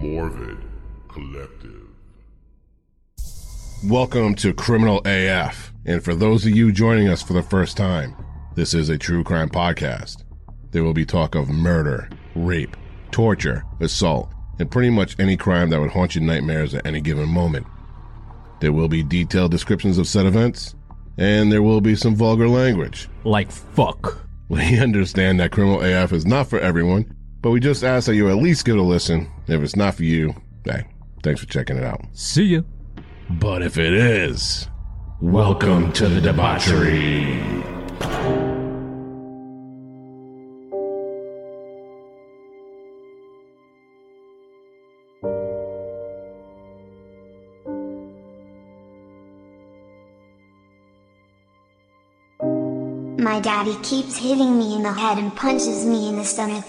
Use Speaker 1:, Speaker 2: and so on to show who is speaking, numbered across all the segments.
Speaker 1: Morbid Collective.
Speaker 2: Welcome to Criminal AF, and for those of you joining us for the first time, this is a true crime podcast. There will be talk of murder, rape, torture, assault, and pretty much any crime that would haunt your nightmares at any given moment. There will be detailed descriptions of said events, and there will be some vulgar language.
Speaker 3: Like fuck.
Speaker 2: We understand that Criminal AF is not for everyone, but we just ask that you at least give it a listen. If it's not for you, hey, thanks for checking it out.
Speaker 3: See ya.
Speaker 2: But if it is, welcome to the debauchery.
Speaker 4: My daddy keeps hitting me in the head and punches me in the stomach.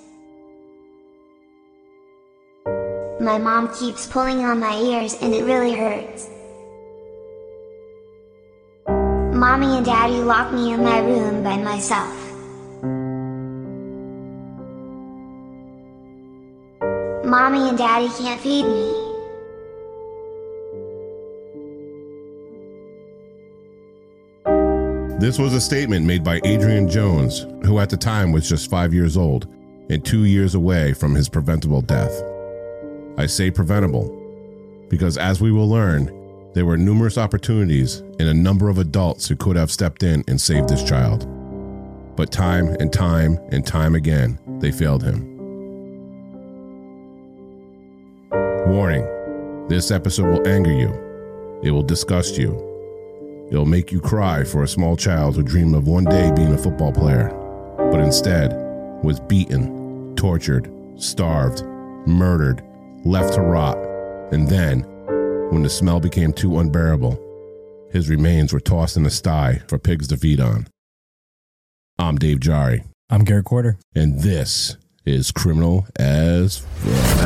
Speaker 4: My mom keeps pulling on my ears and it really hurts. Mommy and daddy lock me in my room by myself. Mommy and daddy can't feed me.
Speaker 2: This was a statement made by Adrian Jones, who at the time was just 5 years old and 2 years away from his preventable death. I say preventable because, as we will learn, there were numerous opportunities and a number of adults who could have stepped in and saved this child. But time and time and time again, they failed him. Warning, this episode will anger you. It will disgust you. It'll make you cry for a small child who dreamed of one day being a football player, but instead was beaten, tortured, starved, murdered, left to rot, and then, when the smell became too unbearable, his remains were tossed in a sty for pigs to feed on. I'm Dave Jari.
Speaker 3: I'm Garrett Quarter.
Speaker 2: And this is Criminal as Fuck.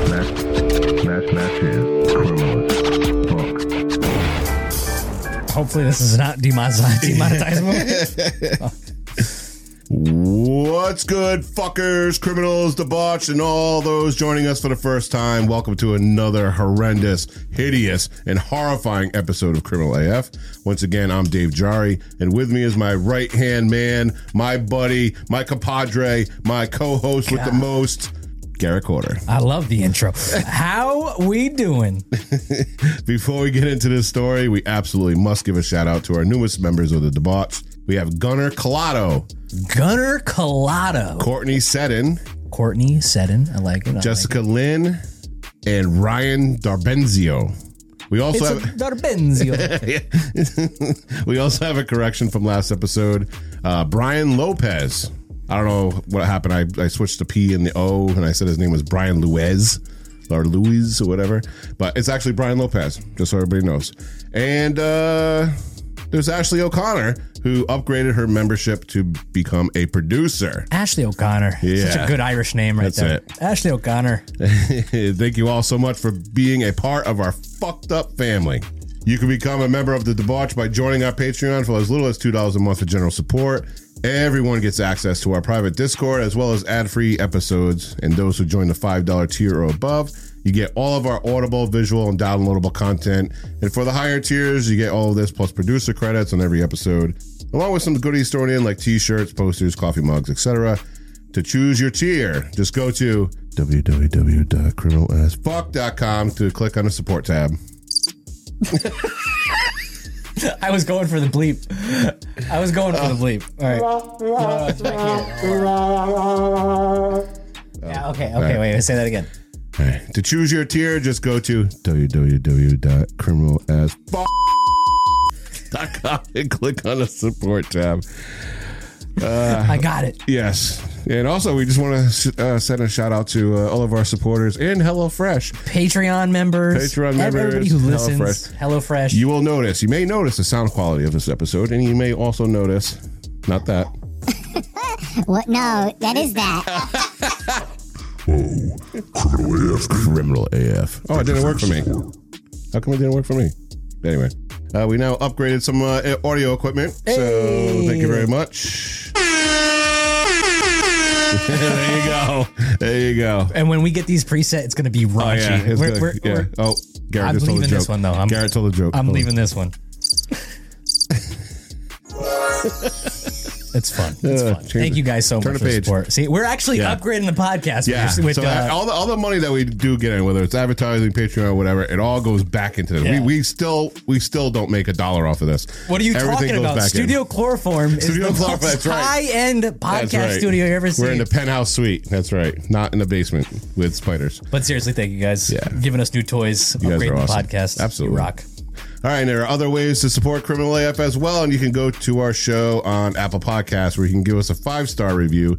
Speaker 3: Hopefully this is not demonetizable.
Speaker 2: What's good, fuckers, criminals, debauched, and all those joining us for the first time? Welcome to another horrendous, hideous, and horrifying episode of Criminal AF. Once again, I'm Dave Jari, and with me is my right-hand man, my buddy, my compadre, my co-host with the most, Garrett Quarter.
Speaker 3: I love the intro. How we doing?
Speaker 2: Before we get into this story, we absolutely must give a shout out to our newest members of the Debauch. We have Gunnar Collado. Courtney Seddon.
Speaker 3: I like it.
Speaker 2: Jessica Lynn. And Ryan Darbenzio. We also have
Speaker 3: Darbenzio.
Speaker 2: We also have a correction from last episode. Brian Lopez. I don't know what happened. I switched the P and the O, and I said his name was Brian Luez, or Louise, or whatever. But it's actually Brian Lopez, just so everybody knows. And there's Ashley O'Connor, who upgraded her membership to become a producer.
Speaker 3: Ashley O'Connor.
Speaker 2: Yeah.
Speaker 3: Such a good Irish name right there.
Speaker 2: That's it.
Speaker 3: Ashley O'Connor.
Speaker 2: Thank you all so much for being a part of our fucked up family. You can become a member of the Debauch by joining our Patreon for as little as $2 a month for general support. Everyone gets access to our private Discord as well as ad-free episodes, and those who join the $5 tier or above, you get all of our audible, visual, and downloadable content. And for the higher tiers, you get all of this plus producer credits on every episode, along with some goodies thrown in like t-shirts, posters, coffee mugs, etc. To choose your tier, just go to www.criminalasfuck.com to click on the support tab.
Speaker 3: I was going for the bleep. All right. No, it's back here. Yeah, okay, wait, say that again.
Speaker 2: All right. To choose your tier, just go to www.criminalasfuck.com and click on the support tab.
Speaker 3: I got it.
Speaker 2: Yes. And also, we just want to send a shout out to all of our supporters and HelloFresh.
Speaker 3: Patreon members. Everybody who listens. HelloFresh.
Speaker 2: You may notice the sound quality of this episode, and you may also notice, not that.
Speaker 5: What? No, that is that.
Speaker 2: Criminal AF. Oh, it didn't work for me. How come it didn't work for me? Anyway, we now upgraded some audio equipment, so thank you very much. There you go. There you go.
Speaker 3: And when we get these preset, it's going to be raunchy.
Speaker 2: It's good. Garrett
Speaker 3: I'm
Speaker 2: just told
Speaker 3: leaving
Speaker 2: a joke.
Speaker 3: this one, though.
Speaker 2: Garrett told a joke.
Speaker 3: I'm leaving this one. It's fun. It's fun. Thank you guys so much for the support. See, we're actually upgrading the podcast.
Speaker 2: Yeah.
Speaker 3: With,
Speaker 2: so all the money that we do get in, whether it's advertising, Patreon, or whatever, it all goes back into this.
Speaker 3: Yeah.
Speaker 2: We still don't make $1 off of this.
Speaker 3: What are you talking about? Studio Chloroform is the most high-end podcast studio you ever seen.
Speaker 2: We're in the penthouse suite. That's right. Not in the basement with spiders.
Speaker 3: But seriously, thank you guys. Giving us new toys, upgrading the podcast.
Speaker 2: Absolutely.
Speaker 3: You rock.
Speaker 2: All right, and there are other ways to support Criminal AF as well, and you can go to our show on Apple Podcasts where you can give us a 5-star review.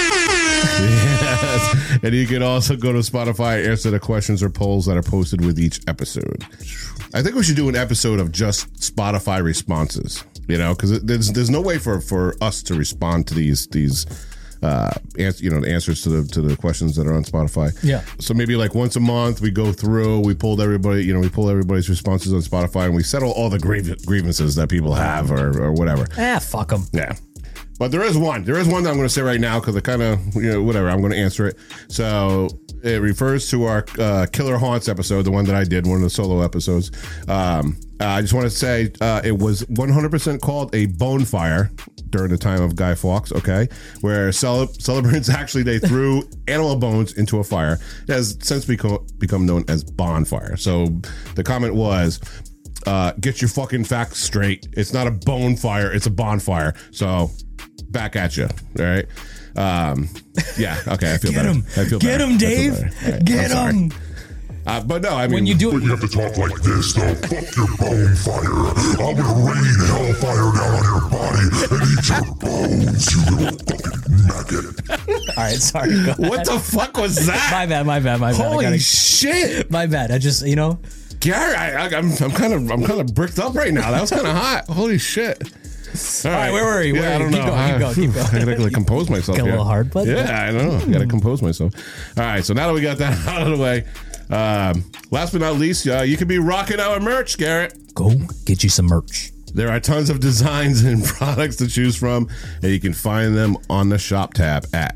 Speaker 2: Yes. And you can also go to Spotify and answer the questions or polls that are posted with each episode. I think we should do an episode of just Spotify responses, because there's no way for us to respond to these the answers to the questions that are on Spotify.
Speaker 3: Yeah.
Speaker 2: So maybe like once a month we go through, we pull everybody's responses on Spotify and we settle all the grievances that people have or whatever.
Speaker 3: Fuck them.
Speaker 2: Yeah. But there is one that I'm going to say right now because it kind of, whatever, I'm going to answer it. So it refers to our Killer Haunts episode, the one that I did, one of the solo episodes. I just want to say it was 100% called a bonfire during the time of Guy Fawkes, okay? Where celebrants actually, they threw animal bones into a fire. It has since become known as bonfire. So the comment was, get your fucking facts straight. It's not a bonfire, it's a bonfire. So back at you, all right? Yeah, okay, I feel
Speaker 3: Get
Speaker 2: better.
Speaker 3: him.
Speaker 2: I feel
Speaker 3: Get
Speaker 2: better.
Speaker 3: him, Dave.
Speaker 2: Right,
Speaker 3: Get him.
Speaker 2: But no, I mean,
Speaker 3: when you do it,
Speaker 1: You have to talk like this, though. Fuck your bonfire. I'm gonna rain hellfire down on your body and eat your bones, you little fucking maggot.
Speaker 3: all right, sorry. Go ahead.
Speaker 2: what the fuck was that?
Speaker 3: My bad.
Speaker 2: Holy shit!
Speaker 3: My bad. I just,
Speaker 2: Gary, I'm kind of bricked up right now. That was kind of hot. Holy shit! All
Speaker 3: right, where were you?
Speaker 2: I don't know.
Speaker 3: Keep going.
Speaker 2: I gotta compose myself.
Speaker 3: Got a little hard, but
Speaker 2: yeah, I know. I gotta compose myself. All right, so now that we got that out of the way, last but not least, you can be rocking our merch, Garrett.
Speaker 3: Go get you some merch.
Speaker 2: There are tons of designs and products to choose from, and you can find them on the shop tab at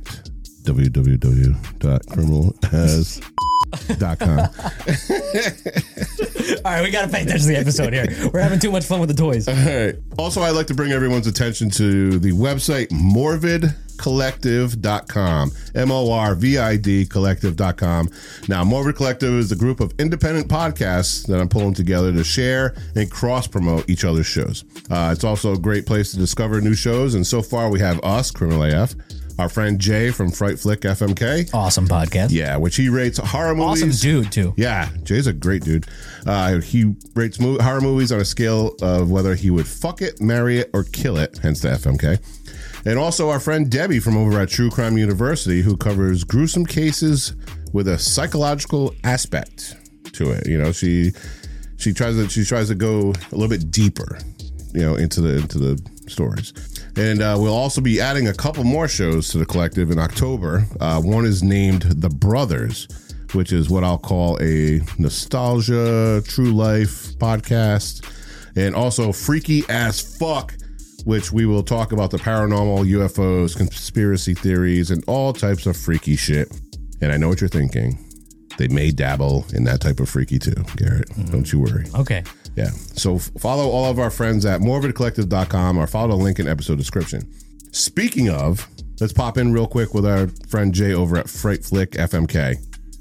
Speaker 2: www.criminalas.com.
Speaker 3: All right, we got to pay attention to the episode here. We're having too much fun with the toys.
Speaker 2: All right. Also, I'd like to bring everyone's attention to the website morbidcollective.com. MORVID collective.com. Now, Morbid Collective is a group of independent podcasts that I'm pulling together to share and cross-promote each other's shows. It's also a great place to discover new shows, and so far we have us, Criminal AF, our friend Jay from Fright Flick FMK.
Speaker 3: Awesome podcast.
Speaker 2: Yeah, which he rates horror movies.
Speaker 3: Awesome dude, too.
Speaker 2: Yeah, Jay's a great dude. He rates horror movies on a scale of whether he would fuck it, marry it, or kill it, hence the FMK. And also our friend Debbie from over at True Crime University, who covers gruesome cases with a psychological aspect to it. She tries to go a little bit deeper, into the stories. And we'll also be adding a couple more shows to the collective in October. One is named The Brothers, which is what I'll call a nostalgia, true life podcast. And also Freaky as Fuck, which we will talk about the paranormal, UFOs, conspiracy theories, and all types of freaky shit. And I know what you're thinking. They may dabble in that type of freaky too, Garrett. Don't you worry.
Speaker 3: Okay.
Speaker 2: Yeah. So follow all of our friends at morbidcollective.com or follow the link in episode description. Speaking of, let's pop in real quick with our friend Jay over at Fright Flick FMK.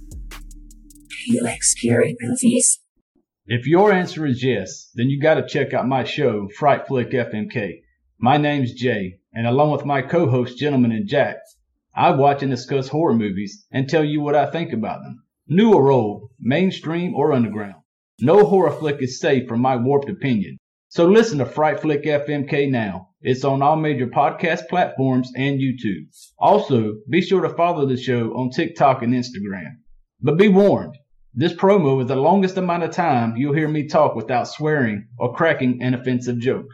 Speaker 6: You like scary movies?
Speaker 7: If your answer is yes, then you got to check out my show, Fright Flick FMK. My name's Jay, and along with my co-host, Gentleman and Jack, I watch and discuss horror movies and tell you what I think about them. New or old, mainstream or underground. No horror flick is safe from my warped opinion. So listen to Fright Flick FMK now. It's on all major podcast platforms and YouTube. Also, be sure to follow the show on TikTok and Instagram. But be warned, this promo is the longest amount of time you'll hear me talk without swearing or cracking an offensive joke.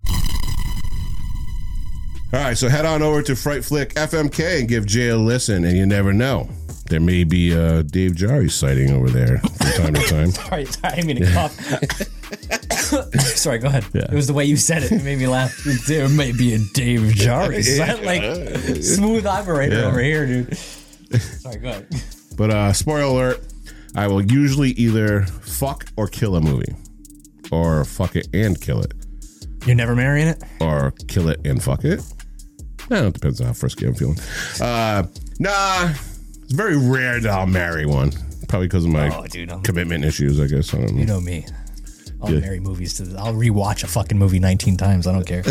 Speaker 2: All right, so head on over to Fright Flick FMK and give Jay a listen, and you never know. There may be a Dave Jari sighting over there from time to time.
Speaker 3: Sorry, I didn't mean to cough. Sorry, go ahead.
Speaker 2: Yeah.
Speaker 3: It was the way you said it. It made me laugh. There may be a Dave Jarvis. Like, smooth operator over here, dude. Sorry, go ahead.
Speaker 2: But spoiler alert, I will usually either fuck or kill a movie. Or fuck it and kill it.
Speaker 3: You're never marrying it?
Speaker 2: Or kill it and fuck it. No, it depends on how frisky I'm feeling. Nah, it's very rare that I'll marry one. Probably because of my commitment issues, I guess. I don't know.
Speaker 3: You know me. I'll marry movies. I'll rewatch a fucking movie 19 times. I don't care.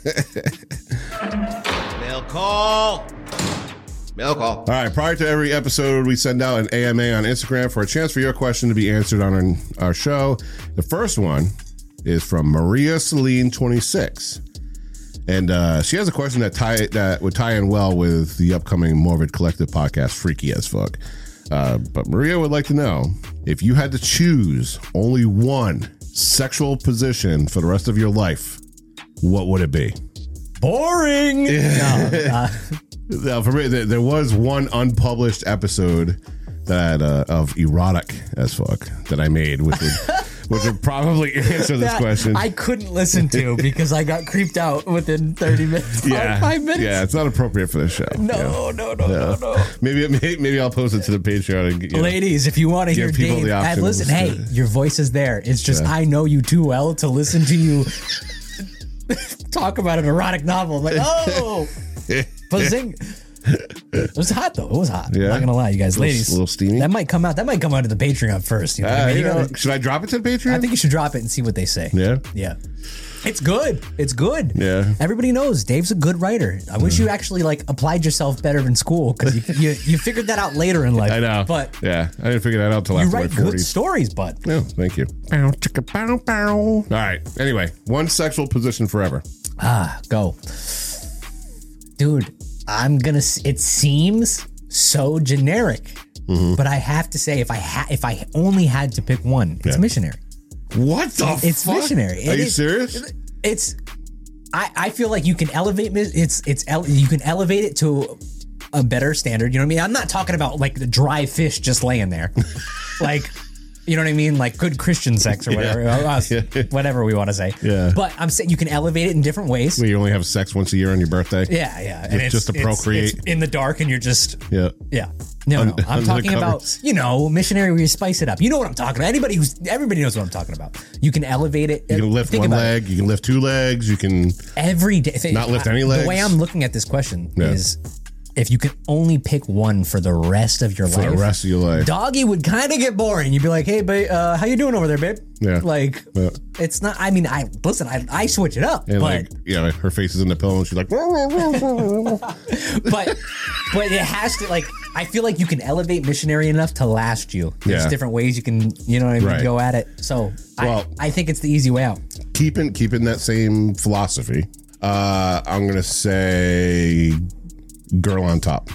Speaker 8: Mail call.
Speaker 2: All right, prior to every episode, we send out an AMA on Instagram for a chance for your question to be answered on our show. The first one is from Maria Celine 26. And she has a question that would tie in well with the upcoming Morbid Collective podcast, Freaky as Fuck. But Maria would like to know, if you had to choose only one sexual position for the rest of your life, what would it be?
Speaker 3: Boring!
Speaker 2: Now, for me, there was one unpublished episode that of Erotic as Fuck that I made, which would probably answer this question.
Speaker 3: I couldn't listen to because I got creeped out within 30 minutes. 5 minutes.
Speaker 2: Yeah, it's not appropriate for this show.
Speaker 3: No.
Speaker 2: Maybe I'll post it to the Patreon. And,
Speaker 3: Ladies, if you want to hear
Speaker 2: people
Speaker 3: Dave,
Speaker 2: the option
Speaker 3: listen, hey, your voice is there. It's just I know you too well to listen to you talk about an erotic novel. I'm like, oh, buzzing. It was hot though. It was hot.
Speaker 2: Yeah.
Speaker 3: I'm not gonna lie, you guys, ladies.
Speaker 2: A little steamy.
Speaker 3: That might come out. That might come out to the Patreon first. You know what I mean?
Speaker 2: Should I drop it to the Patreon?
Speaker 3: I think you should drop it and see what they say.
Speaker 2: Yeah.
Speaker 3: Yeah. It's good. It's good.
Speaker 2: Yeah.
Speaker 3: Everybody knows Dave's a good writer. I wish you actually applied yourself better in school because you figured that out later in life.
Speaker 2: I know.
Speaker 3: But
Speaker 2: yeah, I didn't figure that out till
Speaker 3: you
Speaker 2: after my
Speaker 3: write
Speaker 2: 40s.
Speaker 3: good stories, bud.
Speaker 2: Oh, thank you. Bow, chicka, bow, bow. All right. Anyway, one sexual position forever.
Speaker 3: Go. Dude, it seems so generic, but I have to say if I only had to pick one, it's missionary.
Speaker 2: What the
Speaker 3: It's
Speaker 2: fuck?
Speaker 3: missionary.
Speaker 2: Are you serious?
Speaker 3: I feel like you can elevate you can elevate it to a better standard. You know what I mean? I'm not talking about like the dry fish just laying there. Like, you know what I mean? Like good Christian sex or whatever, whatever we want to say.
Speaker 2: Yeah.
Speaker 3: But I'm saying you can elevate it in different ways.
Speaker 2: Where you only have sex once a year on your birthday?
Speaker 3: Yeah. And
Speaker 2: Just to procreate.
Speaker 3: It's in the dark and you're just...
Speaker 2: Yeah.
Speaker 3: Yeah. No. I'm
Speaker 2: Under
Speaker 3: talking
Speaker 2: the
Speaker 3: about,
Speaker 2: covers.
Speaker 3: missionary where you spice it up. You know what I'm talking about. Everybody knows what I'm talking about. You can elevate it.
Speaker 2: You can lift one leg. You can lift two legs. You can...
Speaker 3: Every day.
Speaker 2: Not lift any legs.
Speaker 3: The way I'm looking at this question is... If you could only pick one for the rest of your life.
Speaker 2: For the rest of your life.
Speaker 3: Doggy would kind of get boring. You'd be like, hey, babe, how you doing over there, babe?
Speaker 2: Yeah.
Speaker 3: Like, it's not, I mean, I switch it up.
Speaker 2: And
Speaker 3: but
Speaker 2: her face is in the pillow and she's like...
Speaker 3: but it has to, I feel like you can elevate missionary enough to last you. There's different ways you can, you know what I mean, go at it. So I think it's the easy way out.
Speaker 2: Keeping that same philosophy, I'm going to say... Girl on Top.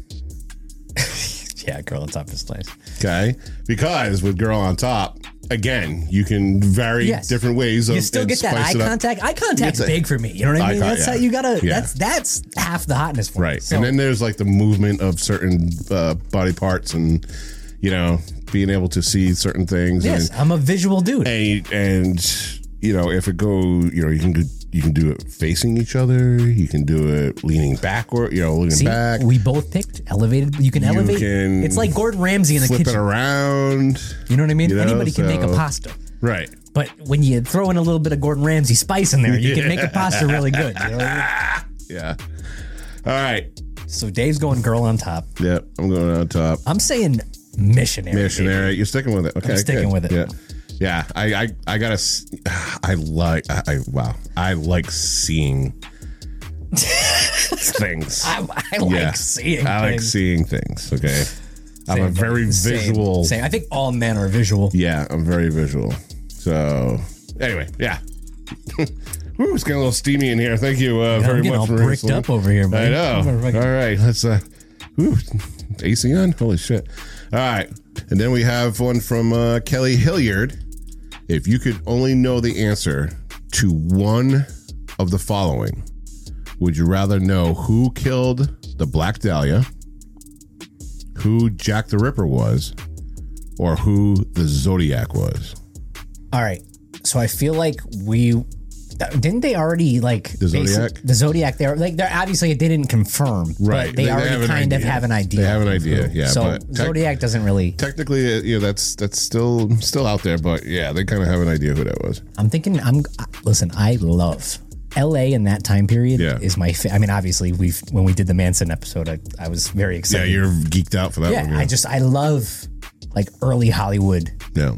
Speaker 3: Yeah, Girl on Top is nice.
Speaker 2: Okay, because with Girl on Top, again, you can vary different ways.
Speaker 3: You still get that eye contact. Eye contact's big for me. You know what I mean? That's how you gotta.
Speaker 2: Yeah.
Speaker 3: That's half the hotness for me.
Speaker 2: Right,
Speaker 3: So,
Speaker 2: and then there's like the movement of certain body parts, and being able to see certain things.
Speaker 3: Yes, I'm a visual dude.
Speaker 2: And if it you can do it facing each other. You can do it leaning backward. Looking back.
Speaker 3: We both picked elevated. You can elevate. It's like Gordon Ramsay in the kitchen.
Speaker 2: Flip it around.
Speaker 3: You know what I mean? Anybody can make a pasta.
Speaker 2: Right.
Speaker 3: But when you throw in a little bit of Gordon Ramsay spice in there, you can make a pasta really good. You know what I mean?
Speaker 2: Yeah. All right.
Speaker 3: So Dave's going Girl on Top.
Speaker 2: Yep, I'm going on top.
Speaker 3: I'm saying missionary.
Speaker 2: Missionary.
Speaker 3: Baby.
Speaker 2: You're sticking with it. Okay.
Speaker 3: I'm sticking with it.
Speaker 2: Yeah. Yeah, I gotta. I like seeing things.
Speaker 3: I like seeing.
Speaker 2: I like seeing things. Okay, I'm a very visual.
Speaker 3: Same. I think all men are visual.
Speaker 2: Yeah, I'm very visual. So anyway, yeah. Ooh, it's getting a little steamy in here. Thank you very much.
Speaker 3: I'm getting all bricked up over here, buddy.
Speaker 2: I know. All right, let's. AC on. Holy shit! All right, and then we have one from Kelly Hilliard. If you could only know the answer to one of the following, would you rather know who killed the Black Dahlia, who Jack the Ripper was, or who the Zodiac was?
Speaker 3: All right. So I feel like didn't they already like
Speaker 2: The Zodiac?
Speaker 3: The Zodiac? They're obviously it didn't confirm,
Speaker 2: Right.
Speaker 3: But they already kind of have an idea.
Speaker 2: They have an idea, yeah.
Speaker 3: So
Speaker 2: but
Speaker 3: Zodiac doesn't really.
Speaker 2: Technically, that's still out there, but yeah, they kind of have an idea who that was.
Speaker 3: I'm thinking. Listen. I love L.A. in that time period.
Speaker 2: Yeah.
Speaker 3: Is my. I mean, obviously, when we did the Manson episode, I was very
Speaker 2: Yeah,
Speaker 3: excited.
Speaker 2: you're geeked out for that
Speaker 3: Yeah,
Speaker 2: one.
Speaker 3: I love like early Hollywood,
Speaker 2: Yeah.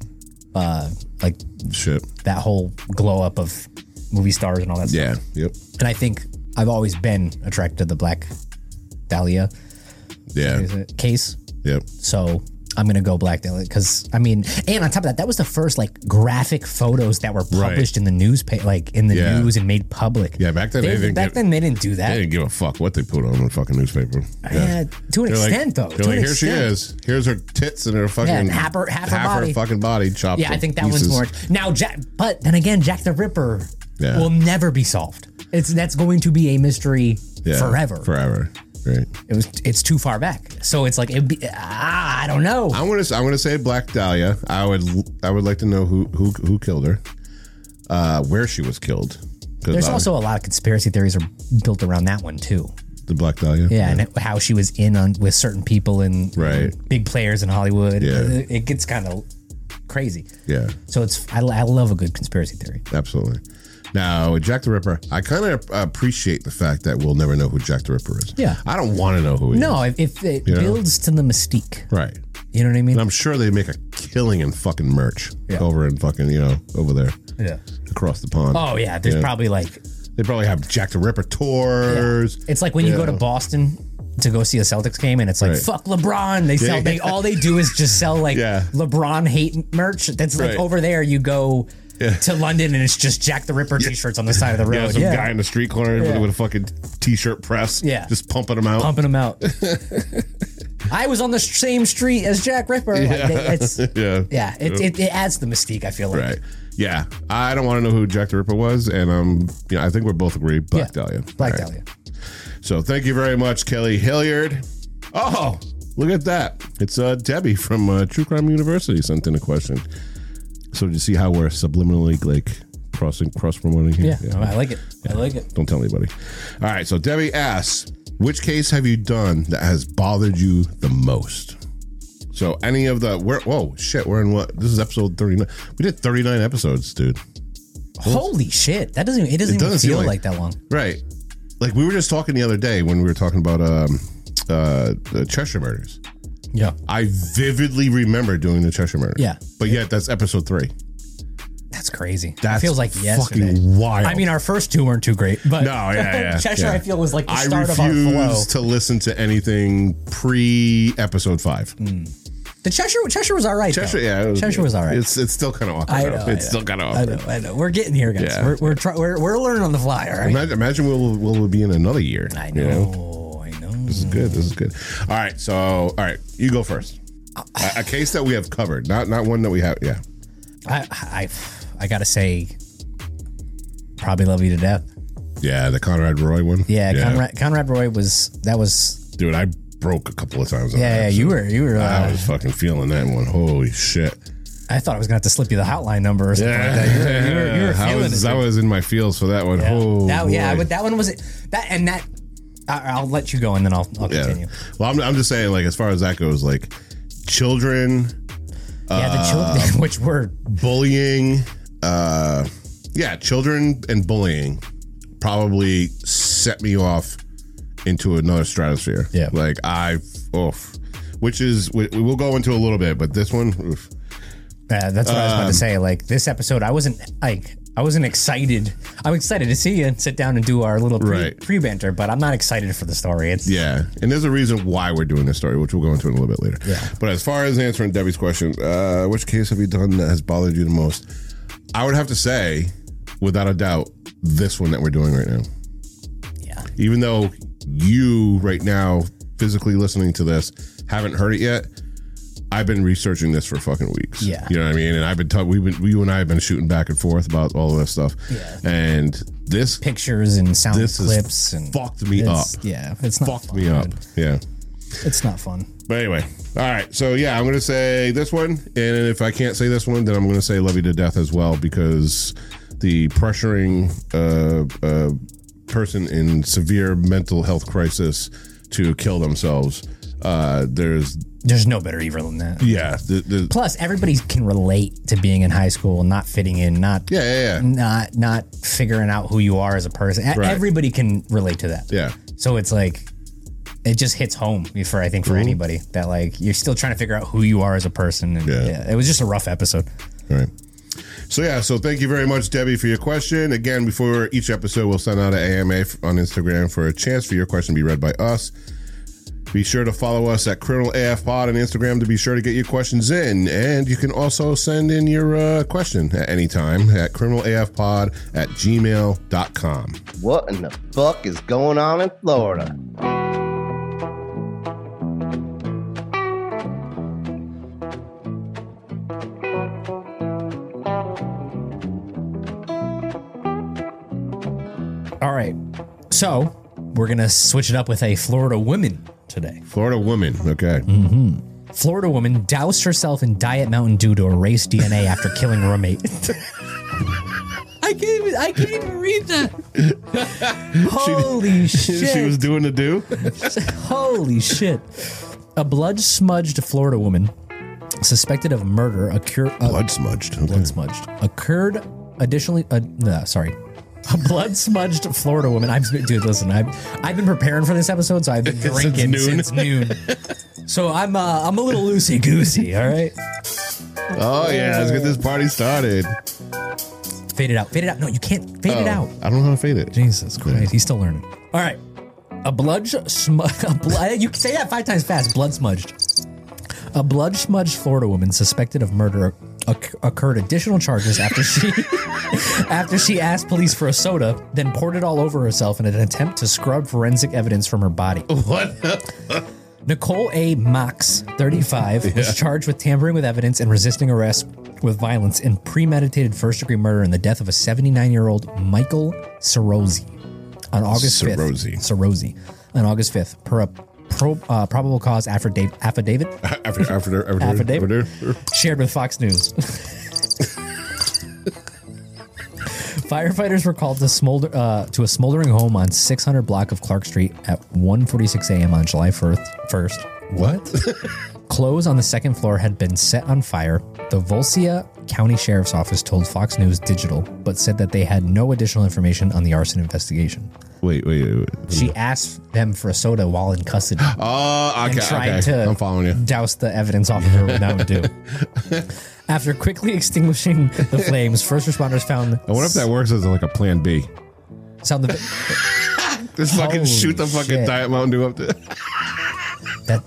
Speaker 3: like
Speaker 2: Shit.
Speaker 3: that whole glow up of movie stars and all that stuff.
Speaker 2: Yeah. Yep.
Speaker 3: And I think I've always been attracted to the Black Dahlia
Speaker 2: Yeah.
Speaker 3: case.
Speaker 2: Yep.
Speaker 3: So I'm going to go Black Dahlia because, I mean, and on top of that was the first like graphic photos that were published in the newspaper, like in the news and made public.
Speaker 2: Yeah, back then they didn't
Speaker 3: do that.
Speaker 2: They didn't give a fuck what they put on the fucking newspaper.
Speaker 3: Yeah, to an extent, though.
Speaker 2: They're like, here she is. Here's her tits and her fucking
Speaker 3: and half her body.
Speaker 2: fucking body chopped.
Speaker 3: Yeah, I think that
Speaker 2: pieces.
Speaker 3: one's more. Now, but then again, Jack the Ripper will never be solved. That's going to be a mystery forever.
Speaker 2: Forever. Right.
Speaker 3: It's too far back. So it's like I don't know.
Speaker 2: I'm gonna say Black Dahlia. I would like to know who killed her, where she was killed.
Speaker 3: There's also a lot of conspiracy theories are built around that one too.
Speaker 2: The Black Dahlia.
Speaker 3: Yeah, and how she was in on with certain people and big players in Hollywood.
Speaker 2: Yeah.
Speaker 3: It gets kind of crazy.
Speaker 2: Yeah.
Speaker 3: So I love a good conspiracy theory.
Speaker 2: Absolutely. Now, Jack the Ripper, I kind of appreciate the fact that we'll never know who Jack the Ripper is.
Speaker 3: Yeah.
Speaker 2: I don't want to know who he is.
Speaker 3: No, if it builds to the mystique.
Speaker 2: Right.
Speaker 3: You know what I mean?
Speaker 2: And I'm sure they make a killing in fucking merch over in fucking, over there.
Speaker 3: Yeah.
Speaker 2: Across the pond.
Speaker 3: Oh, yeah. There's probably like...
Speaker 2: They probably have Jack the Ripper tours.
Speaker 3: Yeah. It's like when you go to Boston to go see a Celtics game and it's like, fuck LeBron. They sell, all they do is just sell like LeBron hate merch. That's like over there you go... to London and it's just Jack the Ripper t-shirts on the side of the road.
Speaker 2: Some guy in the street corner with a fucking t-shirt press.
Speaker 3: Yeah.
Speaker 2: Just pumping them out.
Speaker 3: I was on the same street as Jack Ripper.
Speaker 2: Yeah.
Speaker 3: It adds the mystique, I feel like.
Speaker 2: Right. Yeah. I don't want to know who Jack the Ripper was, and I think we both agree Black Dahlia.
Speaker 3: Black Dahlia.
Speaker 2: So thank you very much, Kelly Hilliard. Oh, look at that. It's Debbie from True Crime University sent in a question. So did you see how we're subliminally like cross promoting here?
Speaker 3: Yeah. I like it. I like it.
Speaker 2: Don't tell anybody. All right. So Debbie asks, which case have you done that has bothered you the most? So any of the we're in what? This is episode 39. We did 39 episodes, dude.
Speaker 3: Holy shit. It doesn't even feel like that long.
Speaker 2: Right. Like we were just talking the other day when we were talking about the Cheshire Murders.
Speaker 3: Yeah.
Speaker 2: I vividly remember doing the Cheshire Murders.
Speaker 3: Yeah.
Speaker 2: But yet that's episode 3.
Speaker 3: That's crazy.
Speaker 2: That
Speaker 3: feels like yesterday.
Speaker 2: Fucking wild.
Speaker 3: I mean, our first two weren't too great, but Cheshire, I feel, was like the start of our flow.
Speaker 2: I refuse to listen to anything pre-episode 5.
Speaker 3: The Cheshire was all right.
Speaker 2: Cheshire,
Speaker 3: Cheshire was all right.
Speaker 2: It's still kind of awkward. It's still kind of awkward.
Speaker 3: I know. We're getting here, guys.
Speaker 2: Yeah.
Speaker 3: We're learning on the fly. All right.
Speaker 2: Imagine we'll be in another year.
Speaker 3: I know.
Speaker 2: This is good. All right. You go first. A case that we have covered, not one that we have. Yeah.
Speaker 3: I gotta say, probably Love You to Death.
Speaker 2: Yeah, the Conrad Roy one.
Speaker 3: Yeah. Conrad Roy was.
Speaker 2: Dude, I broke a couple of times.
Speaker 3: Yeah, you were.
Speaker 2: I was fucking feeling that one. Holy shit!
Speaker 3: I thought I was gonna have to slip you the hotline number or something like that. You were feeling it.
Speaker 2: I was in my feels for that one.
Speaker 3: Yeah.
Speaker 2: Oh,
Speaker 3: but that one was that. I'll let you go and then I'll continue.
Speaker 2: Well, I'm just saying, like, as far as that goes, like, children.
Speaker 3: The children, which were
Speaker 2: bullying. Children and bullying probably set me off into another stratosphere.
Speaker 3: Yeah.
Speaker 2: Like which is we'll go into a little bit, but this one. Oof.
Speaker 3: That's what I was about to say. Like this episode, I wasn't excited. I'm excited to see you and sit down and do our little pre-banter, but I'm not excited for the story. And
Speaker 2: there's a reason why we're doing this story, which we'll go into in a little bit later.
Speaker 3: Yeah.
Speaker 2: But as far as answering Debbie's question, which case have you done that has bothered you the most? I would have to say, without a doubt, this one that we're doing right now.
Speaker 3: Yeah.
Speaker 2: Even though you right now, physically listening to this, haven't heard it yet, I've been researching this for fucking weeks.
Speaker 3: Yeah.
Speaker 2: You know what I mean? And I've been you and I have been shooting back and forth about all of this stuff.
Speaker 3: Yeah.
Speaker 2: And this
Speaker 3: pictures and sound clips and
Speaker 2: fucked me up.
Speaker 3: Yeah. It's not
Speaker 2: fucked
Speaker 3: fun,
Speaker 2: me up.
Speaker 3: dude.
Speaker 2: Yeah.
Speaker 3: It's not fun.
Speaker 2: But anyway, all right. So yeah, I'm gonna say this one, and if I can't say this one, then I'm gonna say "Love You to Death" as well, because the pressuring person in severe mental health crisis to kill themselves.
Speaker 3: There's no better evil than that.
Speaker 2: Yeah.
Speaker 3: Plus, everybody can relate to being in high school, not fitting in, not figuring out who you are as a person.
Speaker 2: Right.
Speaker 3: Everybody can relate to that.
Speaker 2: Yeah.
Speaker 3: So it's like, it just hits home for anybody that like you're still trying to figure out who you are as a person. And it was just a rough episode.
Speaker 2: All right. So thank you very much, Debbie, for your question. Again, before each episode, we'll send out an AMA on Instagram for a chance for your question to be read by us. Be sure to follow us at Criminal AF Pod on Instagram to be sure to get your questions in. And you can also send in your question at any time at criminalafpod@gmail.com.
Speaker 9: What in the fuck is going on in Florida?
Speaker 3: All right. So we're going to switch it up with a Florida woman today.
Speaker 2: Florida woman. Okay.
Speaker 3: Mm-hmm. Florida woman doused herself in Diet Mountain Dew to erase DNA after killing roommate. I can't even read that. Holy shit.
Speaker 2: She was doing the do?
Speaker 3: Holy shit. A blood-smudged Florida woman suspected of murder occurred.
Speaker 2: Blood-smudged. Okay.
Speaker 3: Blood-smudged. Occurred additionally. A blood-smudged Florida woman. Dude, listen, I've been preparing for this episode, so I've been drinking since noon. So I'm a little loosey-goosey, all right?
Speaker 2: Oh, yeah. Let's get this party started.
Speaker 3: Fade it out. Fade it out. No, you can't fade it out.
Speaker 2: I don't know how to fade it.
Speaker 3: Jesus Christ. He's still learning. All right. You can say that 5 times fast. Blood-smudged. A blood-smudged Florida woman suspected of murder occurred additional charges after she asked police for a soda, then poured it all over herself in an attempt to scrub forensic evidence from her body.
Speaker 2: What?
Speaker 3: Nicole A. Mox, 35, was charged with tampering with evidence and resisting arrest with violence in premeditated first-degree murder in the death of a 79-year-old Michael Cerozzi on August 5th. Cerozzi on August 5th, per a probable cause affidavit shared with Fox News. Firefighters were called to a smoldering home on 600 block of Clark Street at 1:46 a.m. on July 1st.
Speaker 2: What?
Speaker 3: Clothes on the second floor had been set on fire. The Volsia County Sheriff's Office told Fox News Digital, but said that they had no additional information on the arson investigation.
Speaker 2: Wait.
Speaker 3: She asked them for a soda while in custody.
Speaker 2: Oh, okay.
Speaker 3: And tried to
Speaker 2: I'm following you.
Speaker 3: Douse the evidence off of her with Mountain Dew. After quickly extinguishing the flames, first responders found...
Speaker 2: I wonder if that works as like a plan B.
Speaker 3: Sound the...
Speaker 2: Just fucking shoot the fucking
Speaker 3: shit.
Speaker 2: Diet Mountain Dew up there.
Speaker 3: That...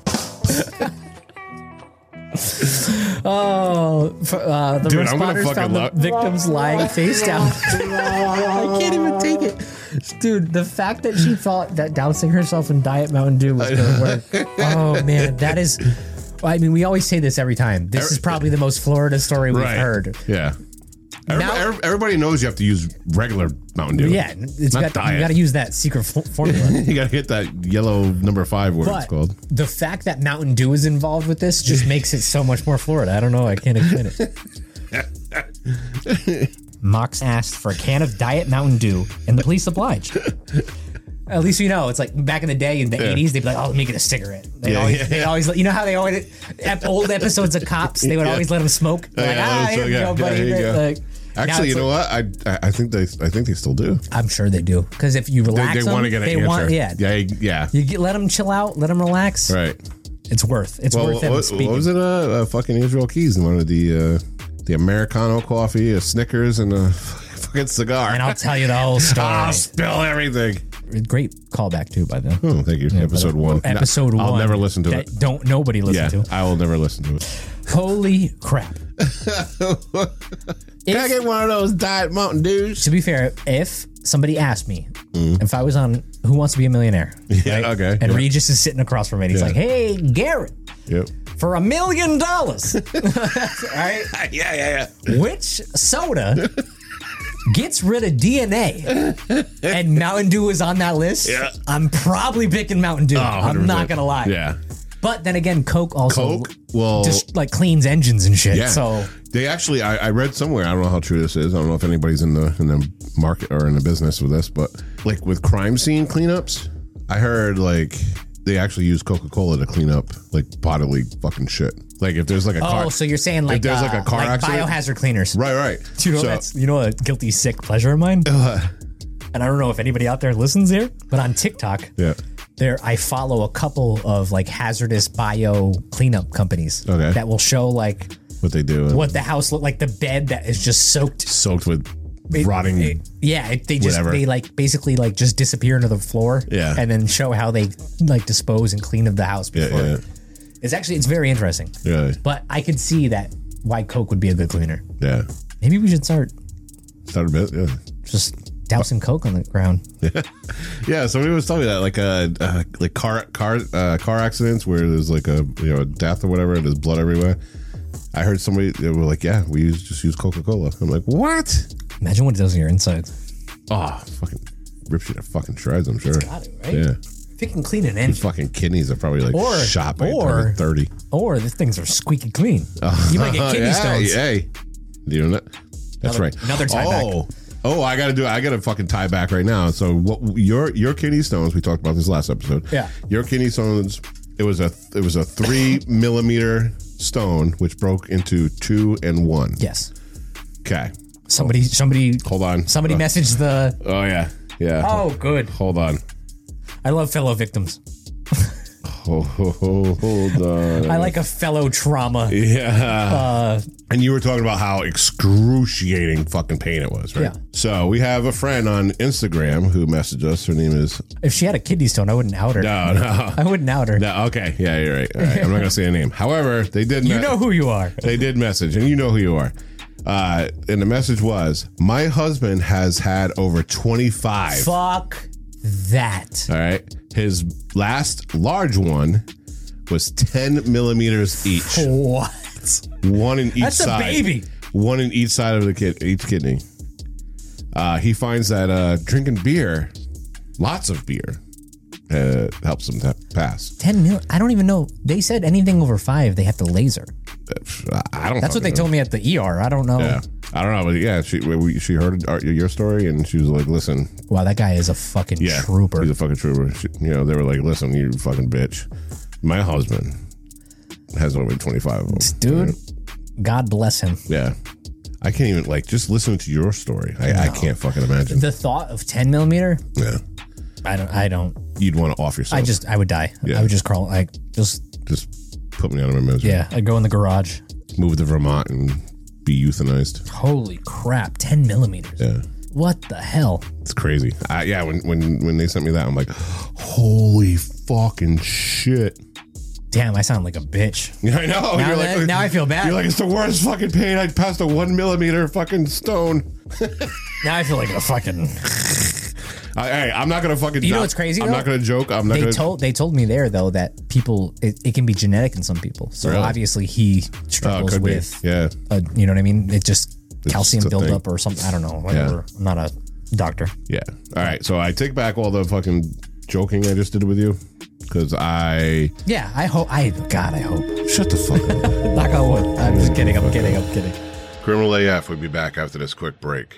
Speaker 3: the
Speaker 2: Dude, I'm gonna
Speaker 3: responders
Speaker 2: fucking
Speaker 3: found the victims lying face down. I can't even take it. Dude, the fact that she thought that dousing herself in Diet Mountain Dew was going to work. Oh, man, that is... I mean, we always say this every time. This is probably the most Florida story we've heard.
Speaker 2: Yeah. Everybody knows you have to use regular Mountain Dew.
Speaker 3: Yeah, you got to use that secret formula.
Speaker 2: You got to hit that yellow number 5 word it's called.
Speaker 3: The fact that Mountain Dew is involved with this just makes it so much more Florida. I don't know. I can't explain it. Mox asked for a can of Diet Mountain Dew, and the police obliged. At least you know, it's like back in the day in the 80s, they'd be like, "Oh, let me get a cigarette." They always, you know how they always, old episodes of Cops, they would always let them smoke. Like, here you go, buddy. Like,
Speaker 2: actually, you know what? I think they still do.
Speaker 3: I'm sure they do, because if you relax,
Speaker 2: they want to get an answer. Yeah.
Speaker 3: You let them chill out, let them relax.
Speaker 2: Right.
Speaker 3: It's worth it.
Speaker 2: What was it? Fucking Israel Keys wanted the Americano coffee, a Snickers, and a fucking cigar.
Speaker 3: And I'll tell you the whole story.
Speaker 2: I'll spill everything.
Speaker 3: Great callback too, by the way.
Speaker 2: Oh, thank you. Yeah, episode 1.
Speaker 3: Episode 1.
Speaker 2: I'll never listen to it.
Speaker 3: Nobody listen to.
Speaker 2: I will never listen to it.
Speaker 3: Holy crap.
Speaker 2: Can I get one of those Diet Mountain Dews?
Speaker 3: To be fair, if somebody asked me if I was on Who Wants to Be a Millionaire,
Speaker 2: right? Okay,
Speaker 3: and Regis is sitting across from me, and he's like, "Hey, Garrett, for $1 million, right?
Speaker 2: Yeah.
Speaker 3: Which soda gets rid of DNA?" And Mountain Dew is on that list.
Speaker 2: Yeah.
Speaker 3: I'm probably picking Mountain Dew. I'm not gonna lie.
Speaker 2: Yeah.
Speaker 3: But then again, Coke also
Speaker 2: just
Speaker 3: like cleans engines and shit.
Speaker 2: Yeah.
Speaker 3: So
Speaker 2: they actually, I read somewhere, I don't know how true this is. I don't know if anybody's in the market or in the business with this, but like with crime scene cleanups, I heard like they actually use Coca-Cola to clean up like bodily fucking shit. Like if there's like a car.
Speaker 3: Oh, so you're saying like
Speaker 2: if there's like a car accident,
Speaker 3: biohazard cleaners,
Speaker 2: right?
Speaker 3: Do you know that's a guilty sick pleasure of mine? And I don't know if anybody out there listens here, but on TikTok, I follow a couple of like hazardous bio cleanup companies that will show like
Speaker 2: what they do,
Speaker 3: what the house look like, the bed that is just soaked with
Speaker 2: rotting.
Speaker 3: They like basically like just disappear into the floor, and then show how they like dispose and clean of the house before. Yeah. It's very interesting.
Speaker 2: Yeah,
Speaker 3: but I could see that why Coke would be a good cleaner.
Speaker 2: Yeah,
Speaker 3: maybe we should start
Speaker 2: a bit. Yeah,
Speaker 3: just dousing Coke on the ground.
Speaker 2: Yeah. Somebody was telling me that like car accidents where there's like a death or whatever and there's blood everywhere. I heard somebody, they were like, yeah, we just use Coca-Cola. I'm like, what?
Speaker 3: Imagine what it does in your insides.
Speaker 2: Oh, fucking rips you to fucking shreds, I'm sure.
Speaker 3: It's got it, right?
Speaker 2: Yeah.
Speaker 3: If you can clean an engine.
Speaker 2: Your fucking kidneys are probably like shot by 30.
Speaker 3: Or these things are squeaky clean. You might get kidney stones.
Speaker 2: Hey. You know that? That's right.
Speaker 3: Another tie back.
Speaker 2: Oh, I got to fucking tie back right now. So what your kidney stones, we talked about this last episode.
Speaker 3: Yeah.
Speaker 2: Your kidney stones, it was a 3 millimeter stone which broke into 2 and 1.
Speaker 3: Yes.
Speaker 2: Okay.
Speaker 3: Somebody
Speaker 2: hold on.
Speaker 3: Somebody messaged the
Speaker 2: Oh yeah. Yeah.
Speaker 3: Oh good.
Speaker 2: Hold on.
Speaker 3: I love fellow victims.
Speaker 2: Hold on.
Speaker 3: I like a fellow trauma.
Speaker 2: Yeah. And you were talking about how excruciating fucking pain it was, right?
Speaker 3: Yeah.
Speaker 2: So we have a friend on Instagram who messaged us. Her name is...
Speaker 3: If she had a kidney stone, I wouldn't out her.
Speaker 2: No.
Speaker 3: I wouldn't out her.
Speaker 2: No, okay. Yeah, you're right. All right. I'm not going to say a name. However, they did...
Speaker 3: You know who you are.
Speaker 2: They did message, and you know who you are. And the message was, my husband has had over 25.
Speaker 3: Fuck that.
Speaker 2: All right. His last large one was 10 millimeters each.
Speaker 3: What?
Speaker 2: One in each
Speaker 3: That's
Speaker 2: side.
Speaker 3: That's a baby.
Speaker 2: One in each side of each kidney. He finds that drinking beer, lots of beer, helps him pass.
Speaker 3: 10 mil? I don't even know. They said anything over 5, they have to laser.
Speaker 2: I don't.
Speaker 3: That's what they told me at the ER. I don't know.
Speaker 2: Yeah, I don't know, but yeah, she heard your story and she was like, "Listen,
Speaker 3: wow, that guy is a fucking trooper.
Speaker 2: He's a fucking trooper." They were like, "Listen, you fucking bitch. My husband has over 25 of them,
Speaker 3: dude. Right? God bless him."
Speaker 2: Yeah, I can't even just listening to your story. I can't fucking imagine
Speaker 3: the thought of 10 millimeter.
Speaker 2: Yeah,
Speaker 3: I don't.
Speaker 2: You'd want to off yourself.
Speaker 3: I would die. Yeah. I would just crawl. Just
Speaker 2: put me out of my misery.
Speaker 3: Yeah, I'd go in the garage.
Speaker 2: Move to Vermont and be euthanized.
Speaker 3: Holy crap, 10 millimeters.
Speaker 2: Yeah.
Speaker 3: What the hell?
Speaker 2: It's crazy. When they sent me that, I'm like, holy fucking shit.
Speaker 3: Damn, I sound like a bitch.
Speaker 2: Yeah, I know.
Speaker 3: Now I feel bad.
Speaker 2: You're like, it's the worst fucking pain. I passed a 1 millimeter fucking stone.
Speaker 3: Now I feel like a fucking...
Speaker 2: Hey, I'm not gonna fucking.
Speaker 3: You know what's crazy?
Speaker 2: I'm not gonna joke. I'm not.
Speaker 3: They told me there though that people it can be genetic in some people. So
Speaker 2: really?
Speaker 3: Obviously he struggles with.
Speaker 2: Yeah.
Speaker 3: You know what I mean? It's calcium buildup or something. I don't know. Whatever.
Speaker 2: Yeah.
Speaker 3: I'm not a doctor.
Speaker 2: Yeah. All right. So I take back all the fucking joking I just did with you because I.
Speaker 3: Yeah. I hope. God, I hope.
Speaker 2: Shut the fuck up.
Speaker 3: Knock on wood. I'm just kidding. I'm kidding.
Speaker 2: Criminal AF will be back after this quick break.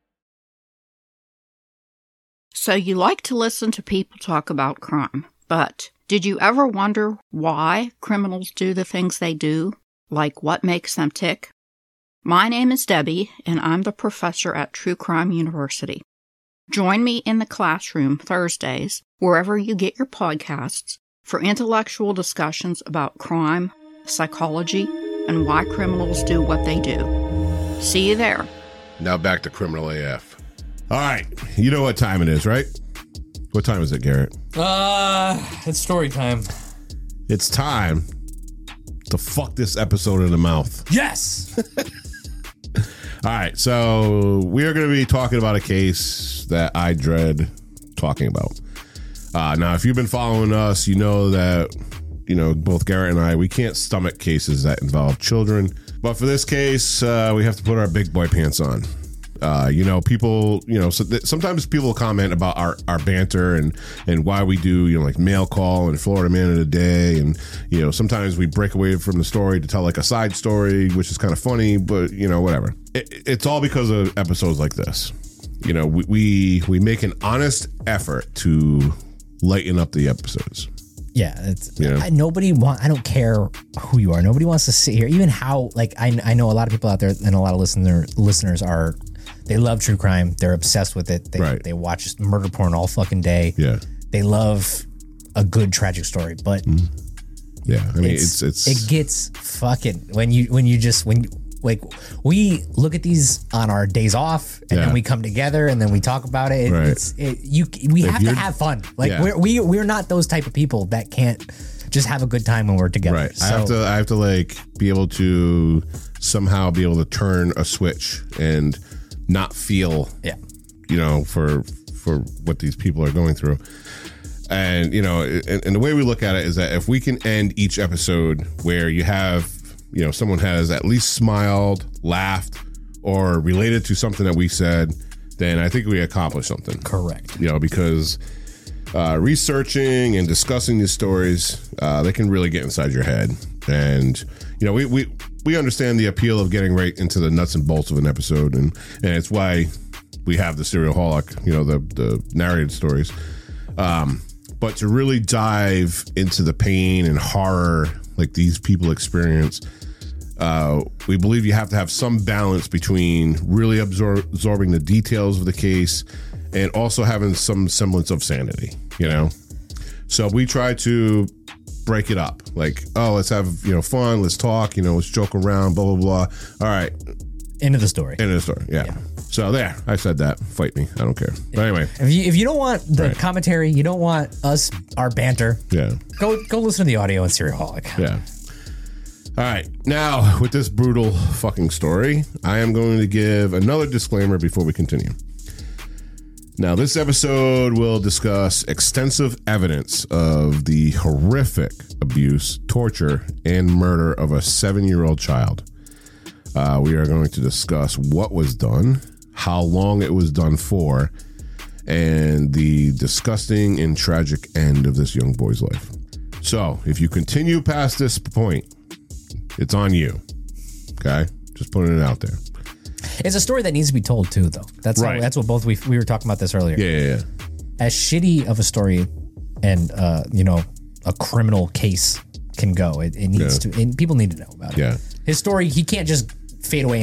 Speaker 10: So you like to listen to people talk about crime, but did you ever wonder why criminals do the things they do? Like what makes them tick? My name is Debbie, and I'm the professor at True Crime University. Join me in the classroom Thursdays, wherever you get your podcasts, for intellectual discussions about crime, psychology, and why criminals do what they do. See you there.
Speaker 2: Now back to Criminal AF. All right, you know what time it is, right? What time is it, Garrett?
Speaker 3: It's story time.
Speaker 2: It's time to fuck this episode in the mouth.
Speaker 3: Yes!
Speaker 2: All right, so we are going to be talking about a case that I dread talking about. Now, if you've been following us, you know that, both Garrett and I, we can't stomach cases that involve children. But for this case, we have to put our big boy pants on. People, sometimes people comment about our banter and why we do, like Mail Call and Florida Man of the Day. And, sometimes we break away from the story to tell like a side story, which is kind of funny, but, whatever. It's all because of episodes like this. We make an honest effort to lighten up the episodes.
Speaker 3: Yeah, I don't care who you are. Nobody wants to sit here. Even how, like, I know a lot of people out there and a lot of listeners are, they love true crime. They're obsessed with it. They watch murder porn all fucking day.
Speaker 2: Yeah.
Speaker 3: They love a good tragic story, but
Speaker 2: yeah, I mean,
Speaker 3: it gets fucking like we look at these on our days off and then we come together and then we talk about it. We have to have fun. Like we're not those type of people that can't just have a good time when we're together.
Speaker 2: Right.
Speaker 3: So,
Speaker 2: I have to like be able to somehow be able to turn a switch and not feel, for what these people are going through. And, and the way we look at it is that if we can end each episode where you have, someone has at least smiled, laughed, or related to something that we said, then I think we accomplished something.
Speaker 3: Correct.
Speaker 2: Because researching and discussing these stories, they can really get inside your head. And, we understand the appeal of getting right into the nuts and bolts of an episode. And it's why we have the Serialholic, the narrated stories. But to really dive into the pain and horror like these people experience, we believe you have to have some balance between really absorbing the details of the case and also having some semblance of sanity, So we try to break it up. Like, let's have, fun, let's talk, let's joke around, blah, blah, blah. All right.
Speaker 3: End of the story.
Speaker 2: Yeah. So there, I said that. Fight me. I don't care. But anyway.
Speaker 3: If you don't want the commentary, you don't want our banter.
Speaker 2: Yeah.
Speaker 3: Go listen to the audio on Serialholic.
Speaker 2: Yeah. All right. Now, with this brutal fucking story, I am going to give another disclaimer before we continue. Now, this episode will discuss extensive evidence of the horrific abuse, torture, and murder of a 7-year-old child. We are going to discuss what was done, how long it was done for, and the disgusting and tragic end of this young boy's life. So, if you continue past this point, it's on you. Okay? Just putting it out there.
Speaker 3: It's a story that needs to be told too, though. That's what both we were talking about this earlier.
Speaker 2: Yeah.
Speaker 3: As shitty of a story and a criminal case can go, it needs to, and people need to know about it.
Speaker 2: Yeah.
Speaker 3: His story, he can't just fade away